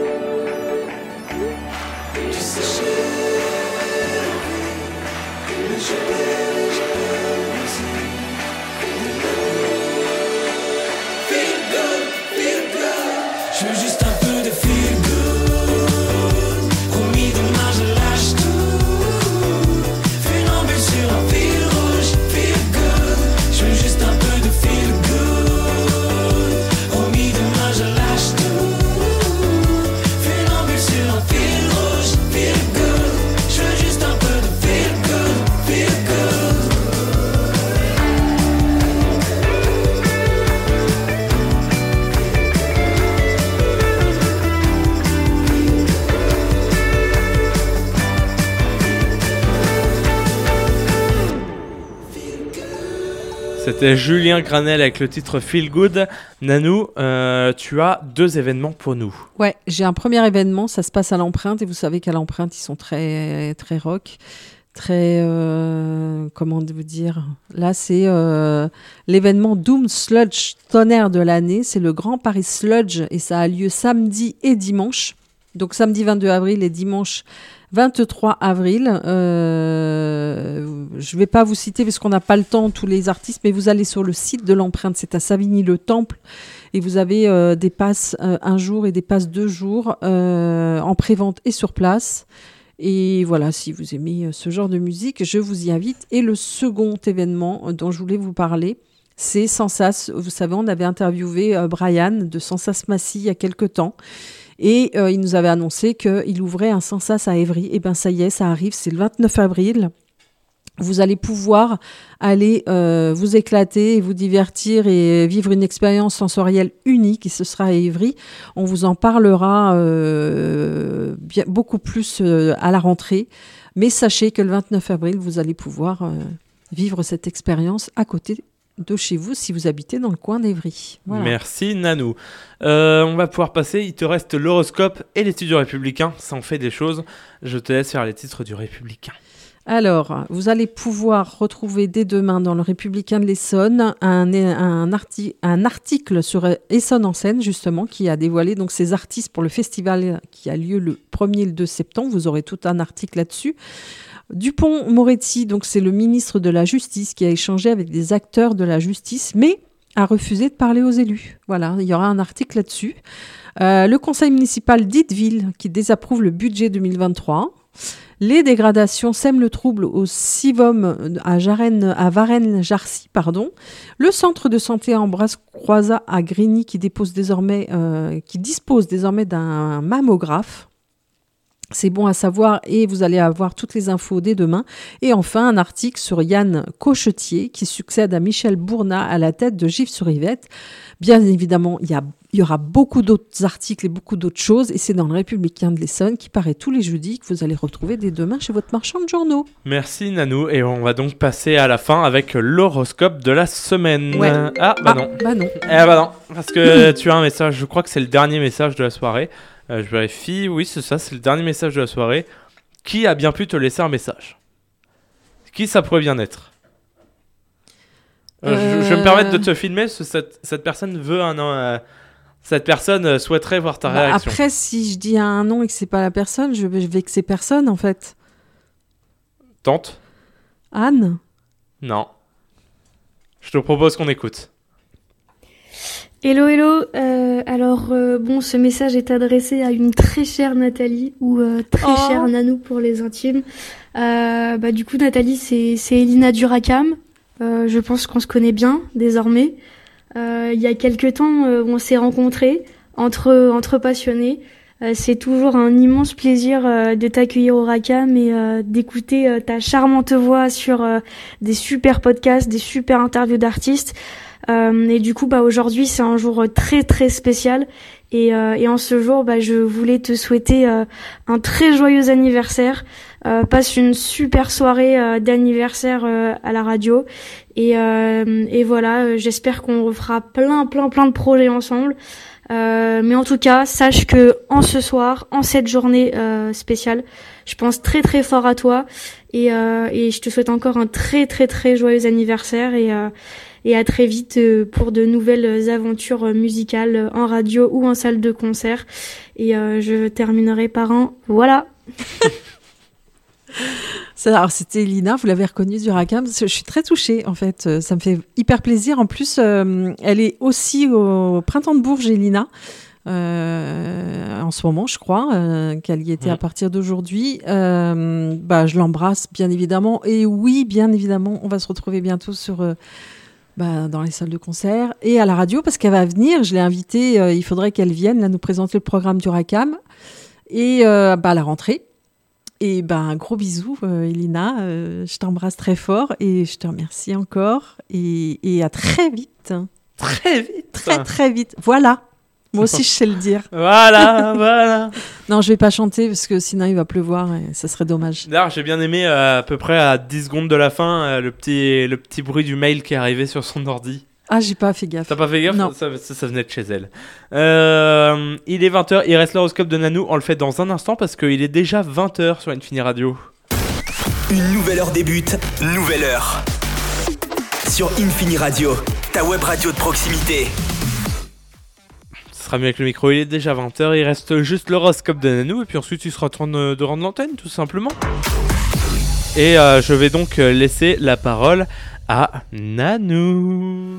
Tu sais j'ai envie, mais je pleure et j'ai peur aussi de l'amour. Feel good, feel good. Je veux juste un peu de feel good. Promis demain je lâche tout. Funambule sur un fil rouge, feel good. Je veux juste un peu de feel good. Promis demain je lâche tout. Funambule sur un fil rouge, feel good. Je veux juste un peu de feel good, feel good. C'était Julien Granel avec le titre Feel Good. Nanou, euh, tu as deux événements pour nous. Ouais, j'ai un premier événement, ça se passe à l'Empreinte, et vous savez qu'à l'Empreinte, ils sont très, très rock, très, euh, comment vous dire, là c'est euh, l'événement Doom Sludge Tonnerre de l'année, c'est le Grand Paris Sludge, et ça a lieu samedi et dimanche, donc samedi vingt-deux avril et dimanche vingt-trois avril. Euh, je ne vais pas vous citer parce qu'on n'a pas le temps, tous les artistes, mais vous allez sur le site de l'Empreinte, c'est à Savigny-le-Temple, et vous avez euh, des passes euh, un jour et des passes deux jours euh, en pré-vente et sur place. Et voilà, si vous aimez ce genre de musique, je vous y invite. Et le second événement dont je voulais vous parler, c'est Sensas. Vous savez, on avait interviewé euh, Brian de Sensas Massy il y a quelques temps. Et euh, il nous avait annoncé qu'il ouvrait un Sensas à Évry. Et bien ça y est, ça arrive, c'est le vingt-neuf avril. Vous allez pouvoir aller euh, vous éclater et vous divertir et vivre une expérience sensorielle unique. Et ce sera à Évry. On vous en parlera euh, bien, beaucoup plus euh, à la rentrée. Mais sachez que le vingt-neuf avril, vous allez pouvoir euh, vivre cette expérience à côté de chez vous si vous habitez dans le coin d'Évry. Voilà. Merci Nanou. Euh, on va pouvoir passer, il te reste l'horoscope et les titres du Républicain. Ça en fait des choses. Je te laisse faire les titres du Républicain. Alors, vous allez pouvoir retrouver dès demain dans le Républicain de l'Essonne un, un, arti- un article sur Essonne en scène, justement, qui a dévoilé donc ses artistes pour le festival qui a lieu le premier et le deux septembre. Vous aurez tout un article là-dessus. Dupond-Moretti, donc c'est le ministre de la Justice qui a échangé avec des acteurs de la justice, mais a refusé de parler aux élus. Voilà, il y aura un article là-dessus. Euh, le conseil municipal d'Itteville qui désapprouve le budget deux mille vingt-trois. Les dégradations sèment le trouble au Sivom à, Jarenne, à Varennes-Jarcy. Pardon. Le centre de santé Ambroise-Croizat à Grigny qui, dépose désormais, euh, qui dispose désormais d'un mammographe. C'est bon à savoir et vous allez avoir toutes les infos dès demain. Et enfin, un article sur Yann Cochetier qui succède à Michel Bournat à la tête de Gif-sur-Yvette. Bien évidemment, il y, a, il y aura beaucoup d'autres articles et beaucoup d'autres choses. Et c'est dans le Républicain de l'Essonne qui paraît tous les jeudis que vous allez retrouver dès demain chez votre marchand de journaux. Merci Nanou. Et on va donc passer à la fin avec l'horoscope de la semaine. Ouais. Ah, bah ah, non. Bah non. Eh bah non. Parce que tu as un message, je crois que c'est le dernier message de la soirée. Euh, je vérifie, oui c'est ça, c'est le dernier message de la soirée. Qui a bien pu te laisser un message ? Qui ça pourrait bien être ? euh, euh... je, je vais me permettre de te filmer, parce que cette, cette personne veut un nom. Euh, cette personne souhaiterait voir ta bah, réaction. Après, si je dis un nom et que c'est pas la personne, je vais vexer personne en fait. Tente. Anne ? Non. Je te propose qu'on écoute. Hello, hello. Euh, alors, euh, bon, ce message est adressé à une très chère Nathalie, ou euh, très oh. chère Nanou pour les intimes. Euh, bah, du coup, Nathalie, c'est, c'est Elina Duracam. Euh, je pense qu'on se connaît bien, désormais. Euh, il y a quelques temps, euh, on s'est rencontrés, entre, entre passionnés. Euh, c'est toujours un immense plaisir euh, de t'accueillir au Racam et euh, d'écouter euh, ta charmante voix sur euh, des super podcasts, des super interviews d'artistes. Euh, et du coup, bah aujourd'hui, c'est un jour très très spécial. Et, euh, et en ce jour, bah je voulais te souhaiter euh, un très joyeux anniversaire. Euh, passe une super soirée euh, d'anniversaire euh, à la radio. Et, euh, et voilà, euh, j'espère qu'on refera plein plein plein de projets ensemble. Euh, mais en tout cas, sache que en ce soir, en cette journée euh, spéciale, je pense très très fort à toi. Et, euh, et je te souhaite encore un très très très joyeux anniversaire. Et euh, Et à très vite pour de nouvelles aventures musicales en radio ou en salle de concert. Et euh, je terminerai par un voilà. Ça, alors c'était Elina, vous l'avez reconnue du Racam. Je suis très touchée en fait. Ça me fait hyper plaisir. En plus, euh, elle est aussi au Printemps de Bourges, Elina. Euh, en ce moment, je crois, euh, qu'elle y était mmh. à partir d'aujourd'hui. Euh, bah, je l'embrasse bien évidemment. Et oui, bien évidemment, on va se retrouver bientôt sur... Euh, Bah, dans les salles de concert et à la radio parce qu'elle va venir. Je l'ai invitée, euh, il faudrait qu'elle vienne là, nous présenter le programme du Racam et euh, bah, à la rentrée. Et bah, un gros bisou, euh, Elina. Euh, je t'embrasse très fort et je te remercie encore. Et, et à très vite. Très vite. Très, très vite. Voilà. Moi aussi, je sais le dire. Voilà, voilà. Non, je vais pas chanter parce que sinon il va pleuvoir et ça serait dommage. D'ailleurs, j'ai bien aimé euh, à peu près à dix secondes de la fin euh, le, petit, le petit bruit du mail qui est arrivé sur son ordi. Ah, j'ai pas fait gaffe. T'as pas fait gaffe ? Non. Ça, ça, ça venait de chez elle. Euh, il est vingt heures, il reste l'horoscope de Nanou. On le fait dans un instant parce qu'il est déjà vingt heures sur Infini Radio. Une nouvelle heure débute, nouvelle heure. Sur Infini Radio, ta web radio de proximité. sera mieux avec le micro. Il est déjà vingt heures, il reste juste l'horoscope de Nanou et puis ensuite il sera temps de, de rendre l'antenne tout simplement. Et euh, je vais donc laisser la parole à Nanou.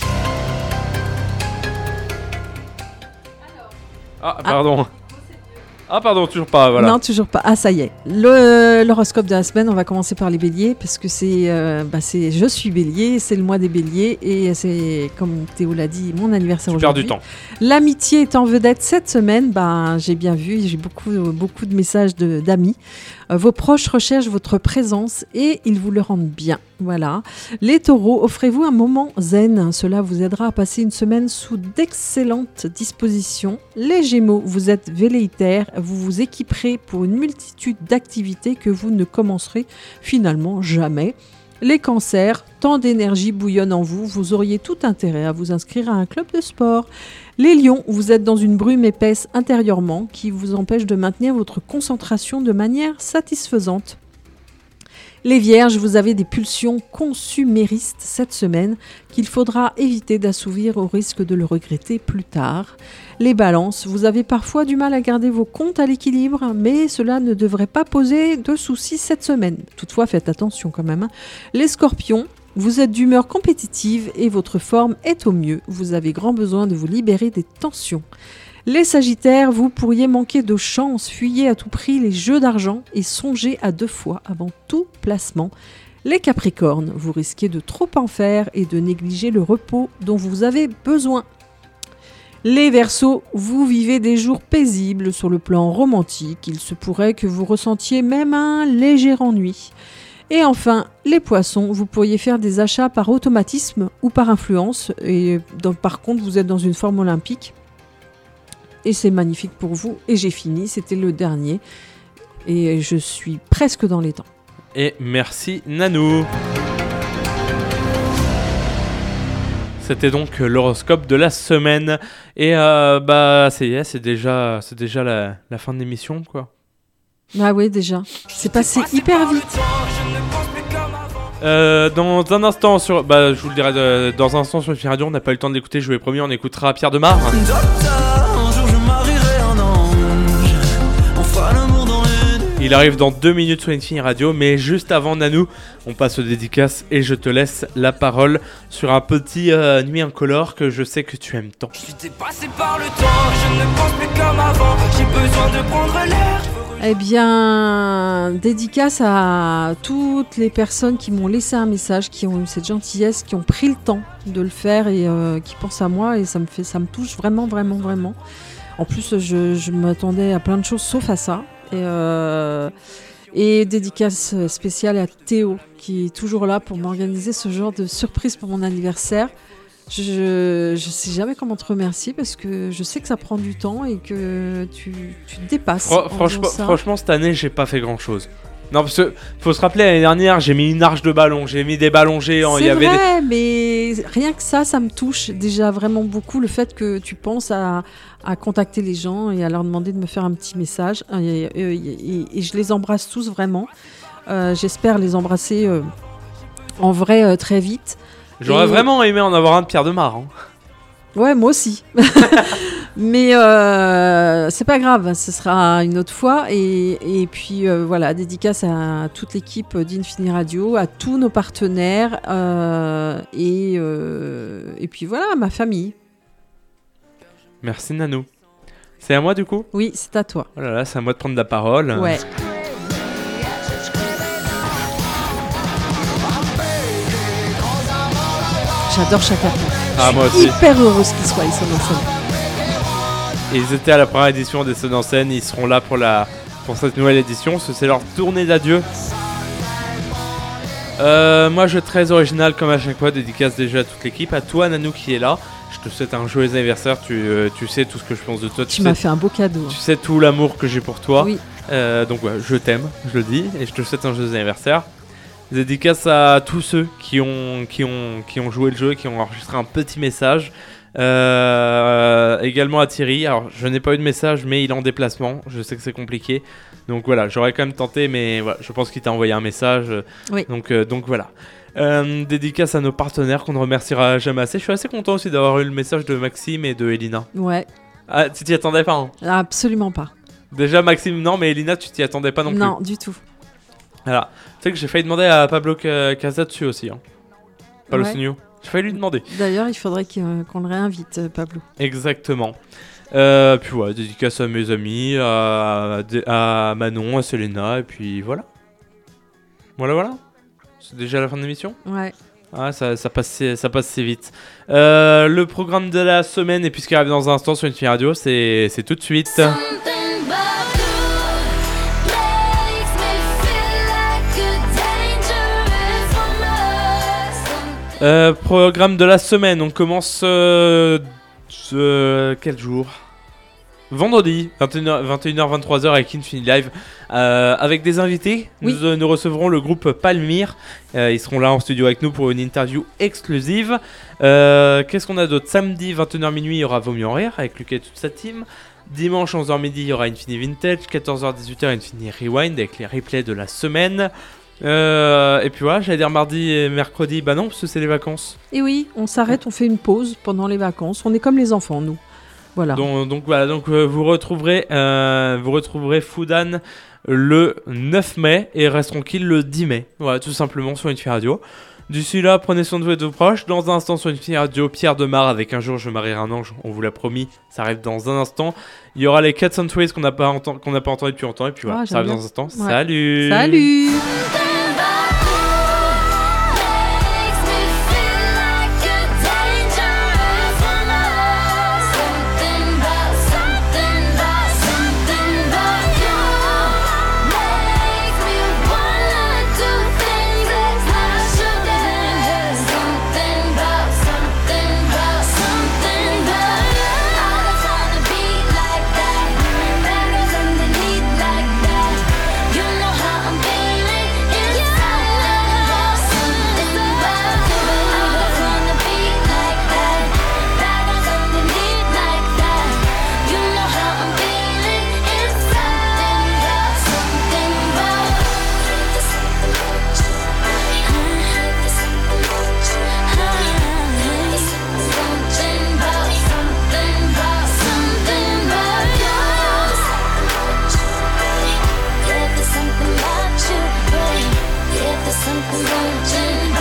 Ah pardon. Ah pardon, toujours pas, voilà. Non, toujours pas. Ah, ça y est. Le, l'horoscope de la semaine, on va commencer par les béliers, parce que c'est, euh, bah, c'est je suis bélier, c'est le mois des béliers, et c'est, comme Théo l'a dit, mon anniversaire Tu perds aujourd'hui. du temps. L'amitié est en vedette cette semaine, bah, j'ai bien vu, j'ai beaucoup, beaucoup de messages de, d'amis. Euh, vos proches recherchent votre présence et ils vous le rendent bien. Voilà. Les taureaux, offrez-vous un moment zen. Cela vous aidera à passer une semaine sous d'excellentes dispositions. Les gémeaux, vous êtes velléitaires. Vous vous équiperez pour une multitude d'activités que vous ne commencerez finalement jamais. Les cancers, tant d'énergie bouillonne en vous, vous auriez tout intérêt à vous inscrire à un club de sport. Les lions, vous êtes dans une brume épaisse intérieurement qui vous empêche de maintenir votre concentration de manière satisfaisante. Les vierges, vous avez des pulsions consuméristes cette semaine qu'il faudra éviter d'assouvir au risque de le regretter plus tard. Les balances, vous avez parfois du mal à garder vos comptes à l'équilibre, mais cela ne devrait pas poser de soucis cette semaine. Toutefois, faites attention quand même. Les scorpions, vous êtes d'humeur compétitive et votre forme est au mieux. Vous avez grand besoin de vous libérer des tensions. Les sagittaires, vous pourriez manquer de chance, fuyez à tout prix les jeux d'argent et songez à deux fois avant tout placement. Les capricornes, vous risquez de trop en faire et de négliger le repos dont vous avez besoin. Les verseaux, vous vivez des jours paisibles sur le plan romantique, il se pourrait que vous ressentiez même un léger ennui. Et enfin, les poissons, vous pourriez faire des achats par automatisme ou par influence, et dans, par contre vous êtes dans une forme olympique. Et c'est magnifique pour vous. Et j'ai fini, c'était le dernier. Et je suis presque dans les temps. Et merci Nanou. C'était donc l'horoscope de la semaine. Et euh, bah ça y est, c'est déjà, c'est déjà la, la fin de l'émission quoi. Ah oui déjà, c'est passé hyper vite. Euh, dans un instant sur, bah je vous le dirai de, dans un instant sur le Fini Radio, on n'a pas eu le temps de l'écouter, je vous l'ai promis, on écoutera Pierre Demar. Il arrive dans deux minutes sur Infini Radio, mais juste avant Nanou, on passe aux dédicaces et je te laisse la parole sur un petit euh, Nuit incolore que je sais que tu aimes tant. Je t'ai passé par le temps, je ne pense plus comme avant, j'ai besoin de prendre l'air. Eh bien, dédicace à toutes les personnes qui m'ont laissé un message, qui ont eu cette gentillesse, qui ont pris le temps de le faire et euh, qui pensent à moi et ça me fait, ça me touche vraiment, vraiment, vraiment. En plus, je, je m'attendais à plein de choses sauf à ça. Et, euh, et dédicace spéciale à Théo qui est toujours là pour m'organiser ce genre de surprise pour mon anniversaire. Je ne sais jamais comment te remercier parce que je sais que ça prend du temps et que tu, tu te dépasses. Fro- franchement, franchement, cette année, j'ai pas fait grand chose. Non, parce que faut se rappeler, l'année dernière, j'ai mis une arche de ballon, j'ai mis des ballons géants. C'est il y avait vrai, des... mais rien que ça, ça me touche déjà vraiment beaucoup. Le fait que tu penses à, à contacter les gens et à leur demander de me faire un petit message. Et, et, et, et je les embrasse tous vraiment. Euh, j'espère les embrasser euh, en vrai euh, très vite. J'aurais et... vraiment aimé en avoir un de Pierre Demar. Hein. Ouais, moi aussi. Mais euh, c'est pas grave, ce sera une autre fois. Et, et puis euh, voilà, dédicace à toute l'équipe d'Infini Radio, à tous nos partenaires euh, et, euh, et puis voilà, à ma famille. Merci Nanou. C'est à moi du coup ? Oui, c'est à toi. Oh là là, c'est à moi de prendre la parole. Ouais. J'adore Chaka Khan. Ah, Je moi suis aussi. hyper heureuse qu'ils soient, ils sont en scène. Et ils étaient à la première édition des Scènes en scène, ils seront là pour, la, pour cette nouvelle édition, ce c'est leur tournée d'adieu. Euh, moi je suis très original comme à chaque fois, dédicace déjà à toute l'équipe, à toi Nanou qui est là. Je te souhaite un joyeux anniversaire, tu, euh, tu sais tout ce que je pense de toi. Tu, tu m'as sais, fait un beau cadeau. Tu sais tout l'amour que j'ai pour toi. Oui. Euh, donc ouais, je t'aime, je le dis, et je te souhaite un joyeux anniversaire. Dédicace à tous ceux qui ont, qui ont, qui ont joué le jeu, qui ont enregistré un petit message. Euh, également à Thierry, alors je n'ai pas eu de message mais il est en déplacement, je sais que c'est compliqué, donc voilà, j'aurais quand même tenté mais voilà, je pense qu'il t'a envoyé un message, oui. donc, euh, donc voilà. Euh, dédicace à nos partenaires qu'on ne remerciera jamais assez. Je suis assez content aussi d'avoir eu le message de Maxime et de Elina. Ouais. Ah, tu t'y attendais pas, hein. Absolument pas. Déjà, Maxime, non, mais Elina, tu t'y attendais pas non plus. Non, du tout. Voilà. Tu sais que j'ai failli demander à Pablo Ca- Casa dessus aussi. Hein. Pablo Ouais. Signo. J'ai failli lui demander. D'ailleurs, il faudrait qu'il- qu'on le réinvite, euh, Pablo. Exactement. Euh, puis voilà, dédicace à mes amis, à, à Manon, à Selena, et puis voilà. Voilà, voilà. C'est déjà la fin de l'émission ? Ouais. Ah, ça, ça, passe, ça passe assez vite. Euh, le programme de la semaine, et puisqu'il arrive dans un instant sur une fille radio, c'est, c'est tout de suite. Euh, programme de la semaine, on commence... Euh, euh, quel jour ? Vendredi, vingt et une heures, vingt et une heures vingt-trois heures avec Infini Live, euh, avec des invités. Oui. Nous, euh, nous recevrons le groupe Palmyre. Euh, ils seront là en studio avec nous pour une interview exclusive. Euh, qu'est-ce qu'on a d'autre ? Samedi, vingt et une heures minuit, il y aura Vaut mieux en rire avec Lucas et toute sa team. Dimanche, onze heures midi, il y aura Infini Vintage. quatorze heures dix-huit heures, Infini Rewind avec les replays de la semaine. Euh, et puis voilà, j'allais dire mardi et mercredi, bah non, parce que c'est les vacances. Et oui, on s'arrête, on fait une pause pendant les vacances. On est comme les enfants, nous. Voilà. Donc, donc voilà, donc euh, vous retrouverez, euh, vous retrouverez Foudan le neuf mai et Reste Tranquille le dix mai. Voilà, tout simplement sur une fille radio. D'ici là, prenez soin de vous et de vos proches. Dans un instant sur une fille radio, Pierre Demar avec Un jour je marierai un ange. On vous l'a promis, ça arrive dans un instant. Il y aura les Cats and Ways qu'on n'a pas, enten- qu'on n'a pas entendu depuis longtemps. Et puis voilà, Ah, ça arrive j'aime dans un instant. bien. Ouais. Salut. Salut. Something about you,